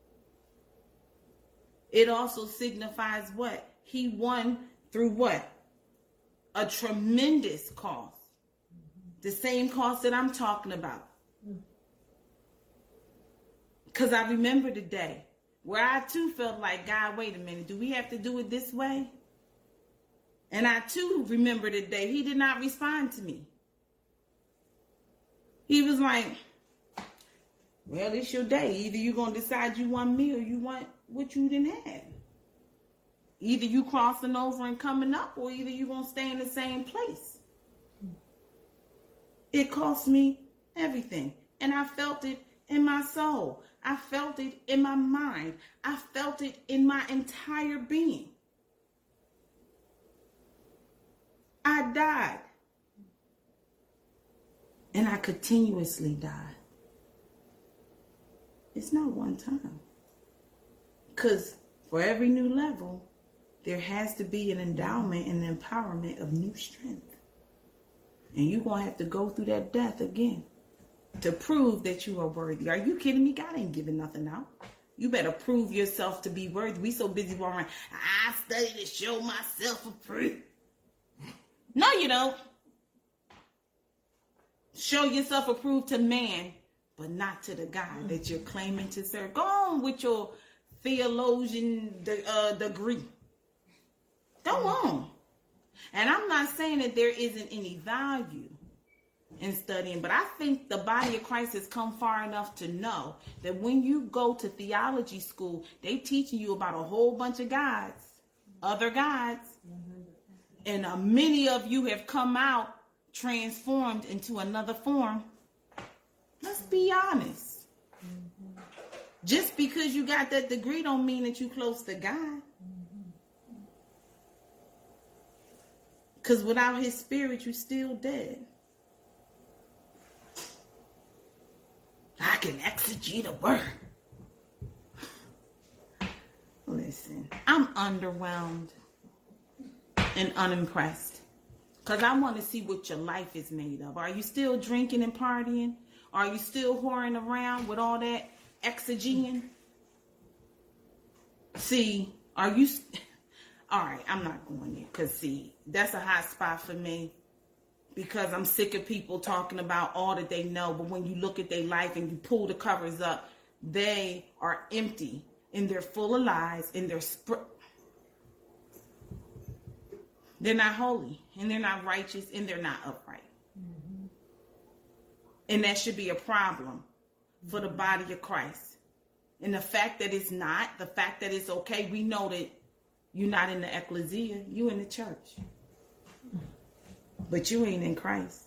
It also signifies what? He won through what? A tremendous cost. The same cost that I'm talking about. Because I remember the day where I too felt like, God, wait a minute, do we have to do it this way? And I too remember the day he did not respond to me. He was like, well, it's your day. Either you're going to decide you want me or you want what you didn't have. Either you crossing over and coming up, or either you're going to stay in the same place. It cost me everything. And I felt it in my soul. I felt it in my mind. I felt it in my entire being. I died. And I continuously die. It's not one time. Because for every new level, there has to be an endowment and an empowerment of new strength. And you're going to have to go through that death again to prove that you are worthy. Are you kidding me? God ain't giving nothing out. You better prove yourself to be worthy. We so busy going around, I study to show myself approved. No, you don't. Show yourself approved to man, but not to the God that you're claiming to serve. Go on with your theologian uh, degree. Go on. And I'm not saying that there isn't any value in studying, but I think the body of Christ has come far enough to know that when you go to theology school, they teaching you about a whole bunch of gods, other gods, and uh, many of you have come out transformed into another form. Let's be honest. Just because you got that degree don't mean that you close to God. Because without his spirit, you still dead. I can exegete a word. Listen, I'm underwhelmed and unimpressed. Because I want to see what your life is made of. Are you still drinking and partying? Are you still whoring around with all that exegeting? See, are you... St- all right, I'm not going there. Because, see, that's a hot spot for me. Because I'm sick of people talking about all that they know. But when you look at their life and you pull the covers up, they are empty. And they're full of lies. And they're... Sp- They're not holy, and they're not righteous, and they're not upright. Mm-hmm. And that should be a problem for the body of Christ. And the fact that it's not, the fact that it's okay, we know that you're not in the ecclesia, you in the church. But you ain't in Christ.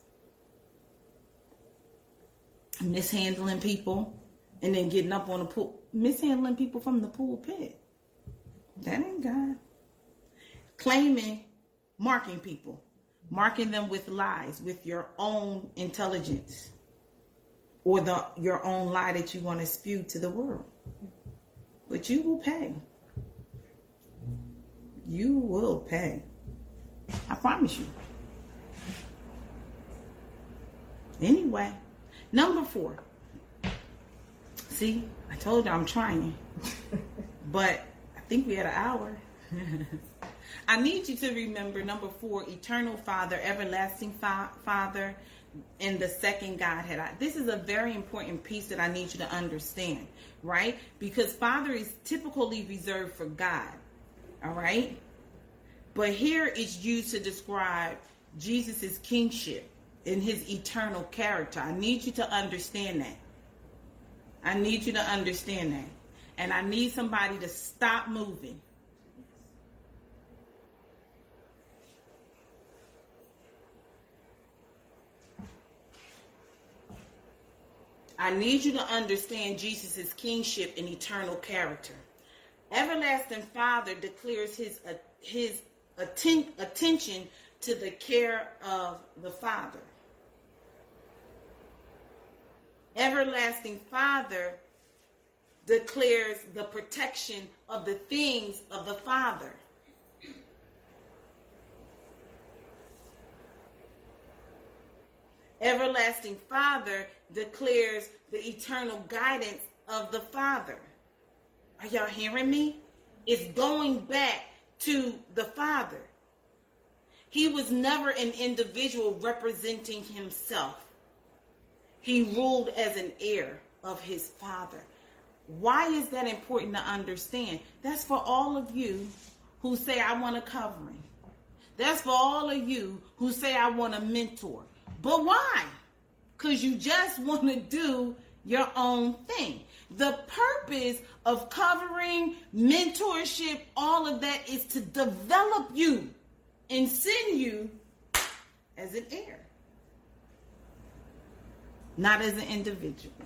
Mishandling people, and then getting up on the pool, mishandling people from the pulpit. That ain't God. Claiming marking people, marking them with lies, with your own intelligence, or the your own lie that you want to spew to the world. But you will pay. You will pay. I promise you. Anyway, number four. See, I told you I'm trying, but I think we had an hour. I need you to remember number four, eternal Father, everlasting fa- Father, and the second Godhead. I, this is a very important piece that I need you to understand, right? Because Father is typically reserved for God, all right? But here it's used to describe Jesus' kingship and his eternal character. I need you to understand that. I need you to understand that. And I need somebody to stop moving. I need you to understand Jesus' kingship and eternal character. Everlasting Father declares his, uh, his atten- attention to the care of the Father. Everlasting Father declares the protection of the things of the Father. Everlasting Father declares the eternal guidance of the Father. Are y'all hearing me? It's going back to the Father. He was never an individual representing himself. He ruled as an heir of his Father. Why is that important to understand? That's for all of you who say, I want a covering. That's for all of you who say, I want a mentor. But why? Because you just want to do your own thing. The purpose of covering, mentorship, all of that is to develop you and send you as an heir, not as an individual.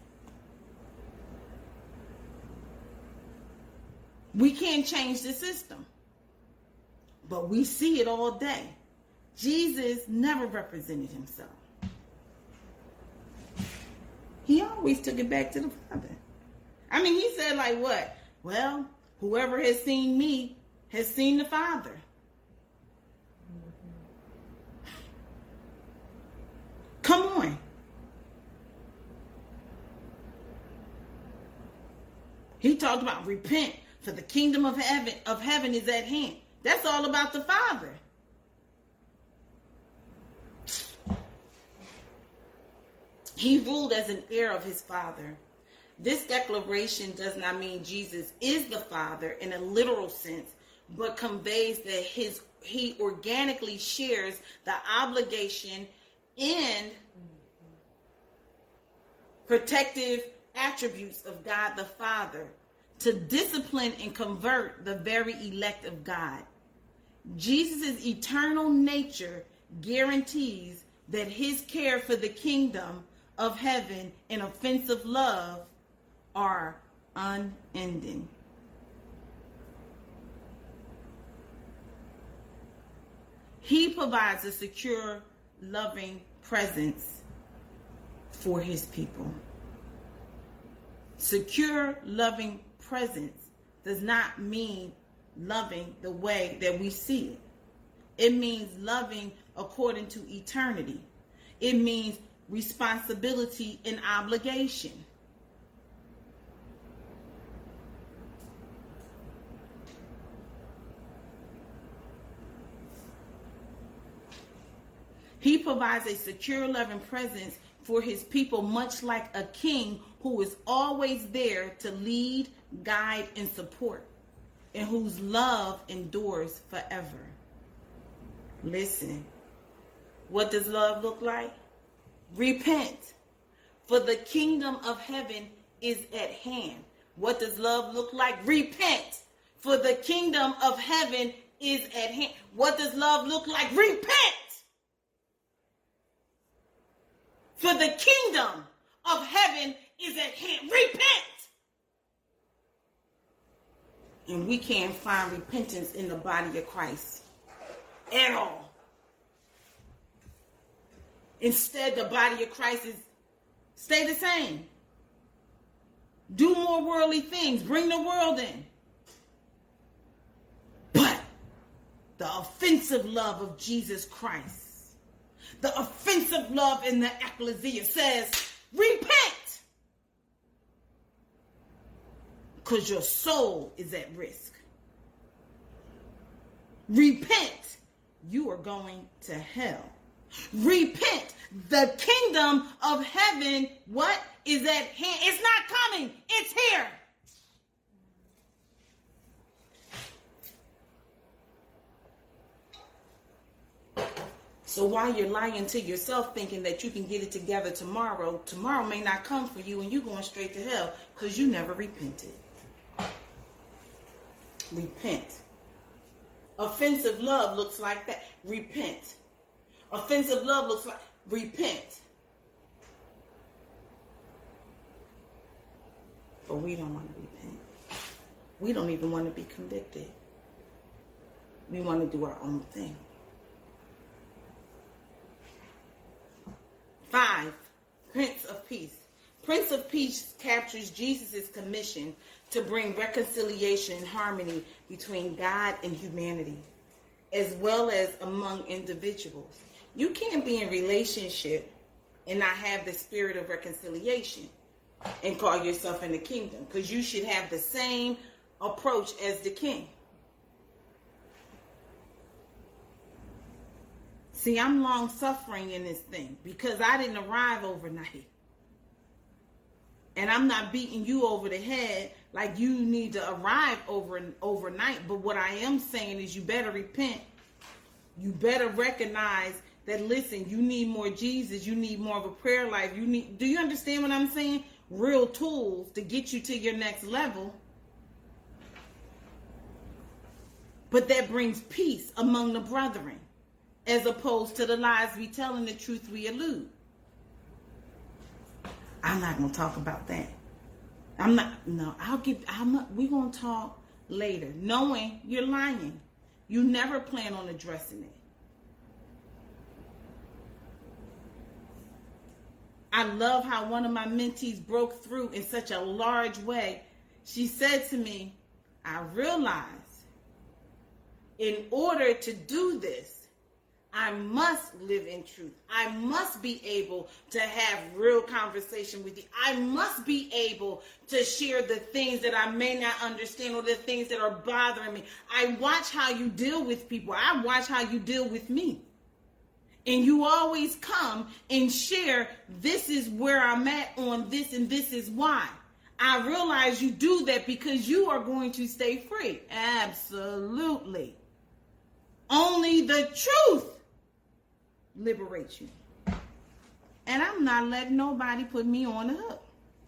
We can't change the system, but we see it all day. Jesus never represented himself. He always took it back to the Father. I mean, he said like what? Well, whoever has seen me has seen the Father. Come on. He talked about repent, for the kingdom of heaven of heaven is at hand. That's all about the Father. He ruled as an heir of his Father. This declaration does not mean Jesus is the Father in a literal sense, but conveys that his he organically shares the obligation and protective attributes of God the Father to discipline and convert the very elect of God. Jesus' eternal nature guarantees that his care for the kingdom of heaven and offensive love are unending. He provides a secure, loving presence for his people. Secure, loving presence does not mean loving the way that we see it. It means loving according to eternity. It means responsibility and obligation. He provides a secure, loving presence for his people, much like a king who is always there to lead, guide, and support, and whose love endures forever. Listen, what does love look like? Repent, for the kingdom of heaven is at hand. What does love look like? Repent, for the kingdom of heaven is at hand. What does love look like? Repent, for the kingdom of heaven is at hand. Repent. And we can't find repentance in the body of Christ at all. Instead, the body of Christ is stay the same. Do more worldly things. Bring the world in. But the offensive love of Jesus Christ, the offensive love in the ecclesia says, repent. Because your soul is at risk. Repent. You are going to hell. Repent. The kingdom of heaven, what is at hand? It's not coming. It's here. So while you're lying to yourself thinking that you can get it together tomorrow, tomorrow may not come for you and you're going straight to hell because you never repented. Repent. Offensive love looks like that. Repent. Offensive love looks like repent. But we don't want to repent. We don't even want to be convicted. We want to do our own thing. Five, Prince of Peace. Prince of Peace captures Jesus' commission to bring reconciliation and harmony between God and humanity, as well as among individuals. You can't be in relationship and not have the spirit of reconciliation and call yourself in the kingdom, because you should have the same approach as the king. See, I'm long suffering in this thing because I didn't arrive overnight. And I'm not beating you over the head like you need to arrive over overnight. But what I am saying is you better repent. You better recognize that, listen, you need more Jesus. You need more of a prayer life. You need, do you understand what I'm saying? Real tools to get you to your next level. But that brings peace among the brethren, as opposed to the lies we tell and the truth we elude. I'm not going to talk about that. I'm not, no, I'll give, I'm not, we're going to talk later, knowing you're lying. You never plan on addressing it. I love how one of my mentees broke through in such a large way. She said to me, I realize in order to do this, I must live in truth. I must be able to have real conversation with you. I must be able to share the things that I may not understand or the things that are bothering me. I watch how you deal with people. I watch how you deal with me. And you always come and share, this is where I'm at on this and this is why. I realize you do that because you are going to stay free. Absolutely. Only the truth liberates you. And I'm not letting nobody put me on the hook.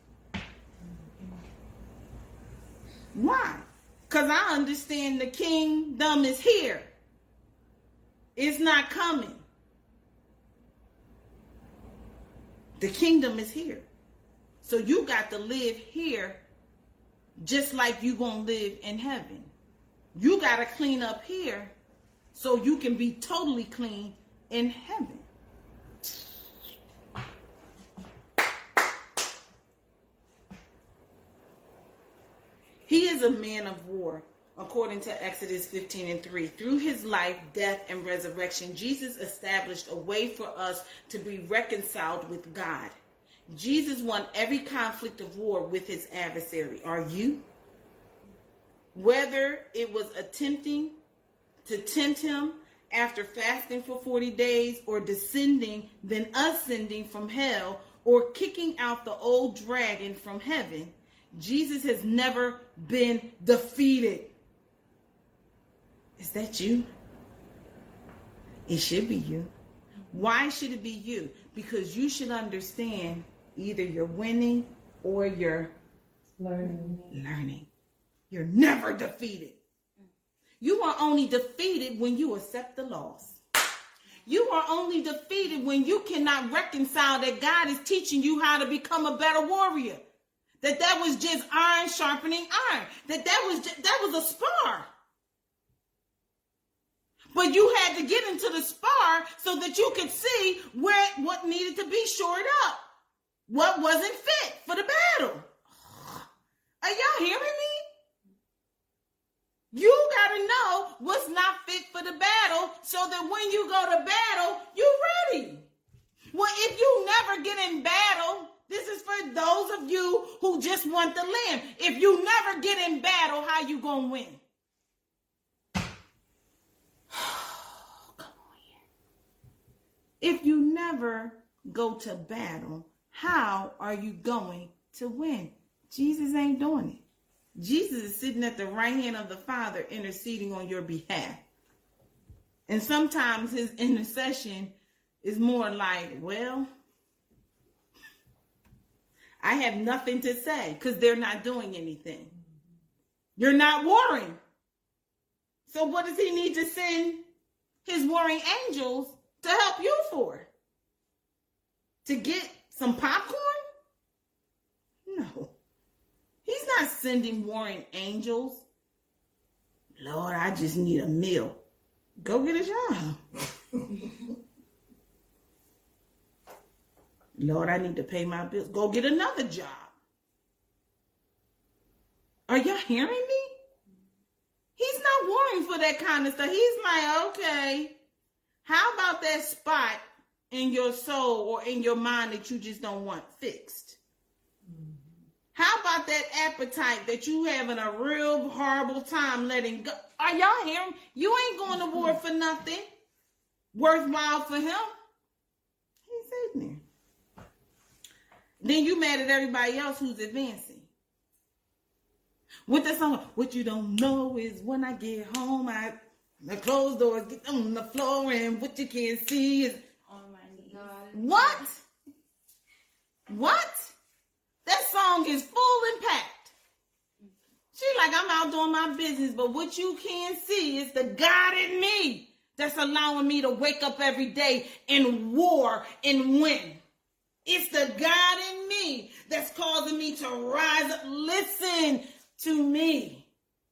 Why? Because I understand the kingdom is here. It's not coming. The kingdom is here. So you got to live here just like you gonna live in heaven. You got to clean up here so you can be totally clean in heaven. He is a man of war, according to Exodus fifteen and three. Through his life, death, and resurrection, Jesus established a way for us to be reconciled with God. Jesus won every conflict of war with his adversary. Are you? Whether it was attempting to tempt him after fasting for forty days, or descending, then ascending from hell, or kicking out the old dragon from heaven, Jesus has never been defeated. Is that you? It should be you. Why should it be you? Because you should understand either you're winning or you're learning. Learning. You're never defeated. You are only defeated when you accept the loss. You are only defeated when you cannot reconcile that God is teaching you how to become a better warrior. That that was just iron sharpening iron. That that was just, that was a spar. But you had to get into the spar so that you could see where what needed to be shored up. What wasn't fit for the battle. Are y'all hearing me? You got to know what's not fit for the battle so that when you go to battle, you're ready. Well, if you never get in battle, this is for those of you who just want the limb. If you never get in battle, how you going to win? Come on here. If you never go to battle, how are you going to win? Jesus ain't doing it. Jesus is sitting at the right hand of the Father interceding on your behalf. And sometimes his intercession is more like, well, I have nothing to say because they're not doing anything. You're not warring. So what does he need to send his warring angels to help you for? To get some popcorn? No. He's not sending warring angels. Lord, I just need a meal. Go get a job. Lord, I need to pay my bills. Go get another job. Are y'all hearing me? He's not worrying for that kind of stuff. He's like, okay, how about that spot in your soul or in your mind that you just don't want fixed? How about that appetite that you having a real horrible time letting go? Are y'all hearing? You ain't going to war for nothing worthwhile for him. He's sitting there. Then you mad at everybody else who's advancing. With that song, what you don't know is when I get home, I the closed door get on the floor, and what you can't see is oh my God. What? What? That song is full impact. She like, I'm out doing my business, but what you can't see is the God in me that's allowing me to wake up every day and war and win. It's the God in me that's causing me to rise up. Listen to me.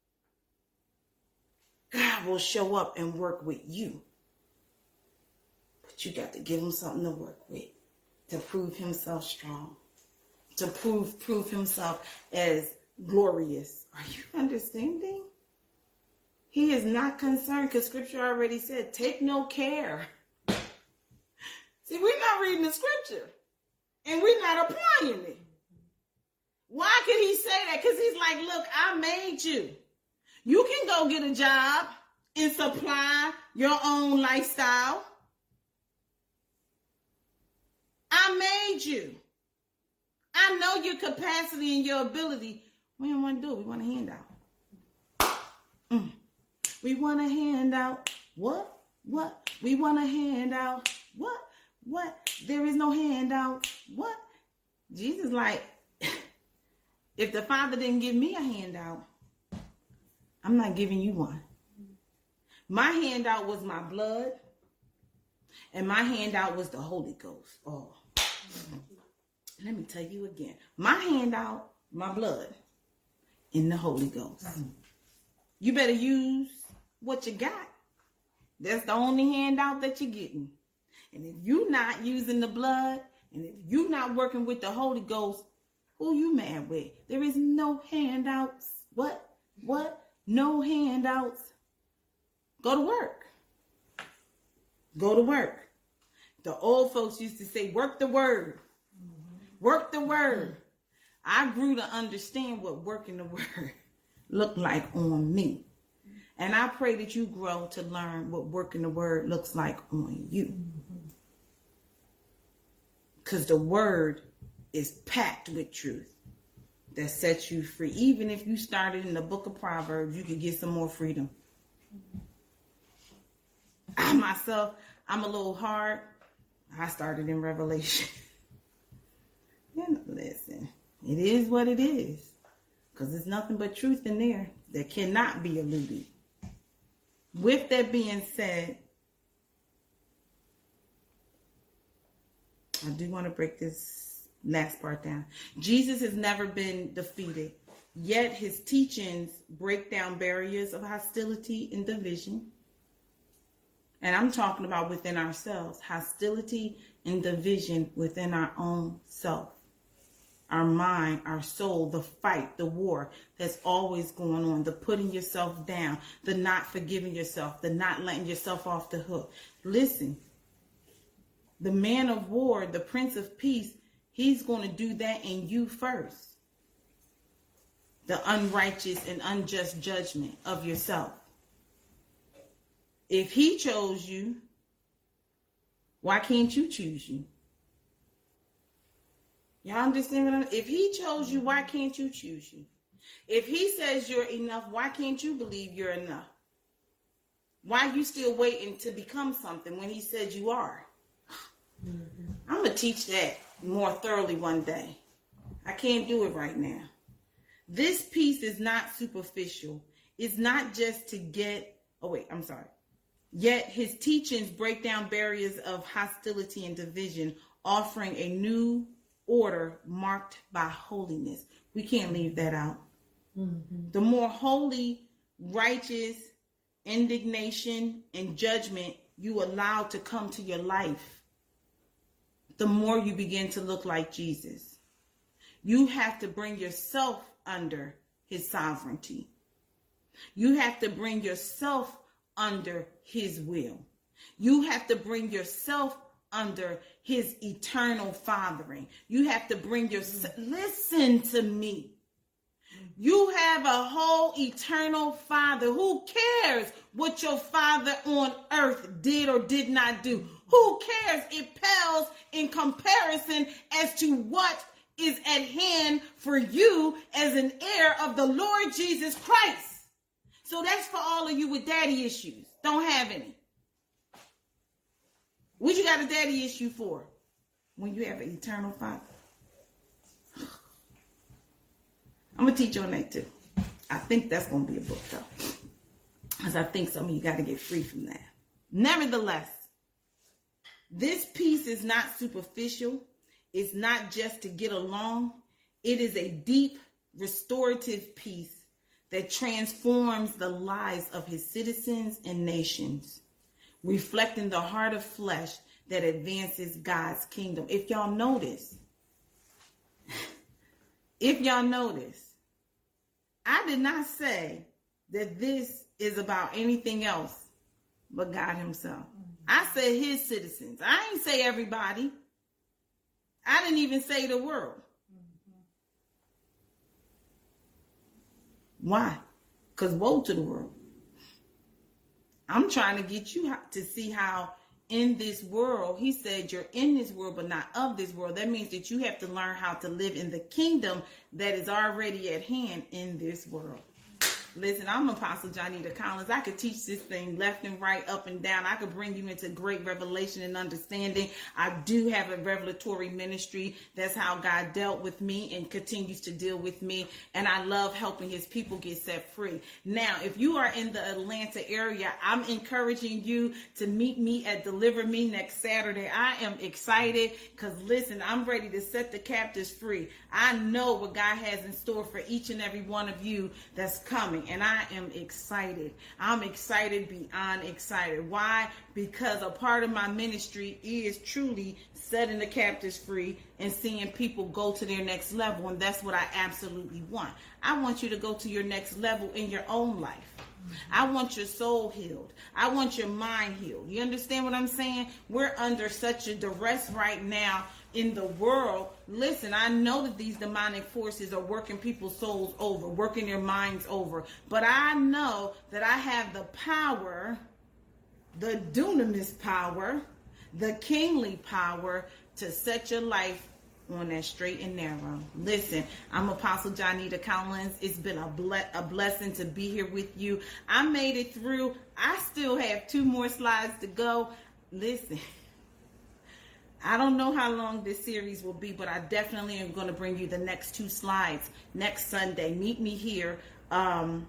God will show up and work with you. But you got to give him something to work with to prove himself strong. To prove prove himself as glorious. Are you understanding? He is not concerned because scripture already said, take no care See, we're not reading the scripture. And we're not applying it. Why could he say that? Because he's like, look, I made you. You can go get a job and supply your own lifestyle. I made you. I know your capacity and your ability. We don't want to do it. We want a handout. Mm. We want a handout. What? What? We want a handout. What? What? There is no handout. What? Jesus like, if the Father didn't give me a handout, I'm not giving you one. My handout was my blood, and my handout was the Holy Ghost. Oh, let me tell you again. My handout, my blood, and the Holy Ghost. You better use what you got. That's the only handout that you're getting. And if you're not using the blood, and if you're not working with the Holy Ghost, who you mad with? There is no handouts. What? What? No handouts. Go to work. Go to work. The old folks used to say, work the word. Work the word. I grew to understand what working the word looked like on me. And I pray that you grow to learn what working the word looks like on you. Because the word is packed with truth that sets you free. Even if you started in the book of Proverbs, you could get some more freedom. I myself, I'm a little hard. I started in Revelation. You know, listen, it is what it is. Because there's nothing but truth in there that cannot be eluded. With that being said, I do want to break this last part down. Jesus has never been defeated, yet his teachings break down barriers of hostility and division. And I'm talking about within ourselves, hostility and division within our own self, our mind, our soul, the fight, the war that's always going on, the putting yourself down, the not forgiving yourself, the not letting yourself off the hook. Listen, the man of war, the Prince of Peace, he's going to do that in you first. The unrighteous and unjust judgment of yourself. If he chose you, why can't you choose you? Y'all understand what I'm saying? If he chose you, why can't you choose you? If he says you're enough, why can't you believe you're enough? Why are you still waiting to become something when he said you are? Mm-hmm. I'm going to teach that more thoroughly one day. I can't do it right now. This piece is not superficial. It's not just to get, oh wait, I'm sorry. Yet his teachings break down barriers of hostility and division, offering a new order marked by holiness. We can't leave that out. Mm-hmm. The more holy, righteous indignation and judgment you allow to come to your life, the more you begin to look like Jesus. You have to bring yourself under his sovereignty. You have to bring yourself under his will. You have to bring yourself under his eternal fathering. You have to bring yourself, listen to me. You have a whole eternal Father. Who cares what your father on earth did or did not do? Who cares? It pales in comparison as to what is at hand for you as an heir of the Lord Jesus Christ. So that's for all of you with daddy issues. Don't have any. What you got a daddy issue for when you have an eternal Father? I'm going to teach on that too. I think that's going to be a book though. Because I think some of you got to get free from that. Nevertheless, this piece is not superficial. It's not just to get along. It is a deep restorative piece that transforms the lives of his citizens and nations, reflecting the heart of flesh that advances God's kingdom. If y'all notice, if y'all notice, I did not say that this is about anything else but God himself. I said his citizens. I ain't say everybody. I didn't even say the world. Mm-hmm. Why? Because woe to the world. I'm trying to get you to see how in this world, he said you're in this world, but not of this world. That means that you have to learn how to live in the kingdom that is already at hand in this world. Listen, I'm Apostle Johnita Collins. I could teach this thing left and right, up and down. I could bring you into great revelation and understanding. I do have a revelatory ministry. That's how God dealt with me and continues to deal with me. And I love helping his people get set free. Now, if you are in the Atlanta area, I'm encouraging you to meet me at Deliver Me next Saturday. I am excited because, listen, I'm ready to set the captives free. I know what God has in store for each and every one of you that's coming. And I am excited. I'm excited beyond excited. Why? Because a part of my ministry is truly setting the captives free and seeing people go to their next level. And that's what I absolutely want. I want you to go to your next level in your own life. I want your soul healed. I want your mind healed. You understand what I'm saying? We're under such a duress right now in the world. Listen, I know that these demonic forces are working people's souls over, working their minds over. But I know that I have the power, the dunamis power, the kingly power to set your life on that straight and narrow. Listen, I'm Apostle Johnita Collins. It's been a, ble- a blessing to be here with you. I made it through. I still have two more slides to go. Listen, I don't know how long this series will be, but I definitely am going to bring you the next two slides next Sunday. Meet me here um,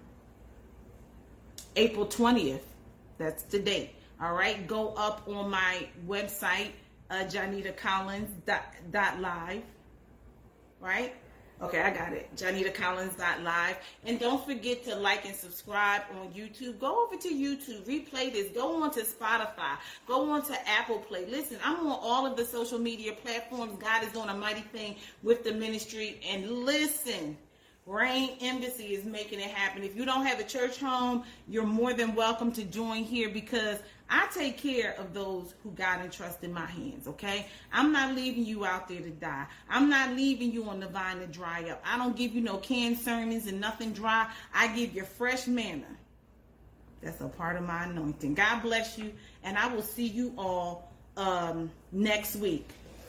April twentieth. That's the date. All right. Go up on my website, uh, Johnita Collins dot live. Right? Okay, I got it. Johnita Collins dot live. And don't forget to like and subscribe on YouTube. Go over to YouTube. Replay this. Go on to Spotify. Go on to Apple Play. Listen, I'm on all of the social media platforms. God is doing a mighty thing with the ministry. And listen, Rain Embassy is making it happen. If you don't have a church home, you're more than welcome to join here because I take care of those who God entrusts in my hands, okay? I'm not leaving you out there to die. I'm not leaving you on the vine to dry up. I don't give you no canned sermons and nothing dry. I give you fresh manna. That's a part of my anointing. God bless you, and I will see you all um, next week.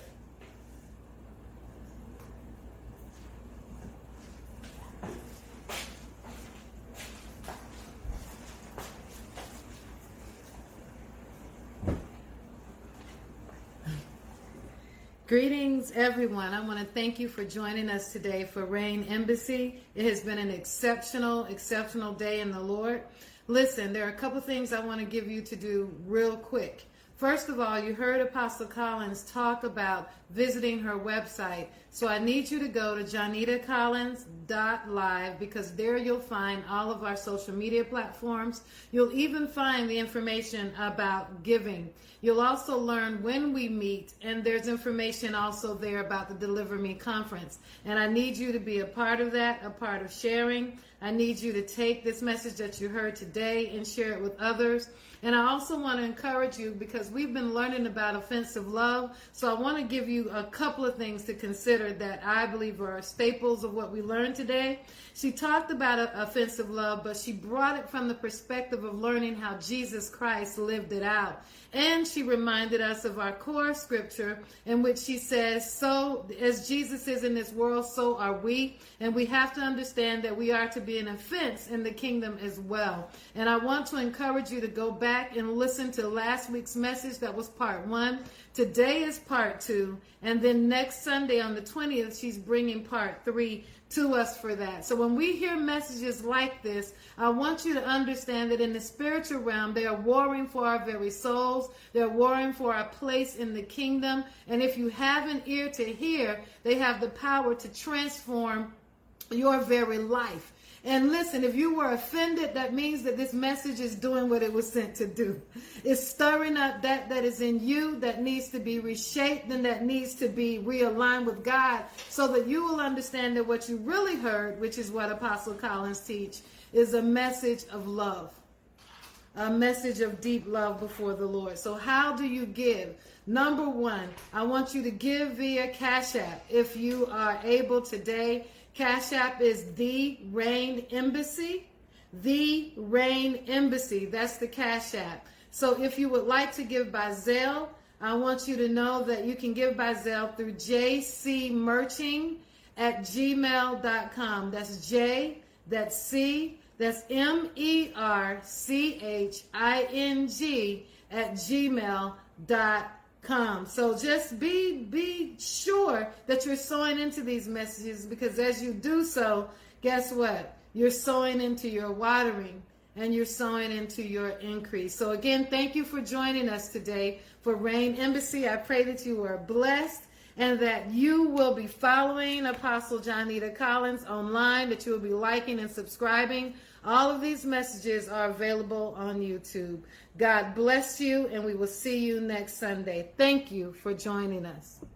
Greetings, everyone. I want to thank you for joining us today for Rain Embassy. It has been an exceptional, exceptional day in the Lord. Listen, there are a couple things I want to give you to do real quick. First of all, you heard Apostle Collins talk about visiting her website. So I need you to go to Johnita Collins dot live because there you'll find all of our social media platforms. You'll even find the information about giving. You'll also learn when we meet, and there's information also there about the Deliver Me conference. And I need you to be a part of that, a part of sharing. I need you to take this message that you heard today and share it with others. And I also want to encourage you because we've been learning about offensive love. So I want to give you a couple of things to consider that I believe are staples of what we learned today. She talked about offensive love, but she brought it from the perspective of learning how Jesus Christ lived it out. And she reminded us of our core scripture in which she says, so as Jesus is in this world, so are we. And we have to understand that we are to be an offense in the kingdom as well. And I want to encourage you to go back and listen to last week's message. That was part one. Today is part two. And then next Sunday on the twentieth, she's bringing part three to us for that. So when we hear messages like this, I want you to understand that in the spiritual realm, they are warring for our very souls. They're warring for our place in the kingdom. And if you have an ear to hear, they have the power to transform your very life. And listen, if you were offended, that means that this message is doing what it was sent to do. It's stirring up that that is in you that needs to be reshaped and that needs to be realigned with God so that you will understand that what you really heard, which is what Apostle Collins teach, is a message of love. a message of deep love before the Lord. So how do you give? Number one, I want you to give via Cash App. If you are able today, Cash App is The Rain Embassy. The Rain Embassy. That's the Cash App. So if you would like to give by Zelle, I want you to know that you can give by Zelle through jcmerching at gmail dot com. That's J, that's C, that's M E R C H I N G at gmail dot com. So just be be sure that you're sowing into these messages, because as you do so, guess what? You're sowing into your watering, and you're sowing into your increase. So again, thank you for joining us today for Rain Embassy. I pray that you are blessed and that you will be following Apostle Johnita Collins online, that you will be liking and subscribing. All of these messages are available on YouTube. God bless you, and we will see you next Sunday. Thank you for joining us.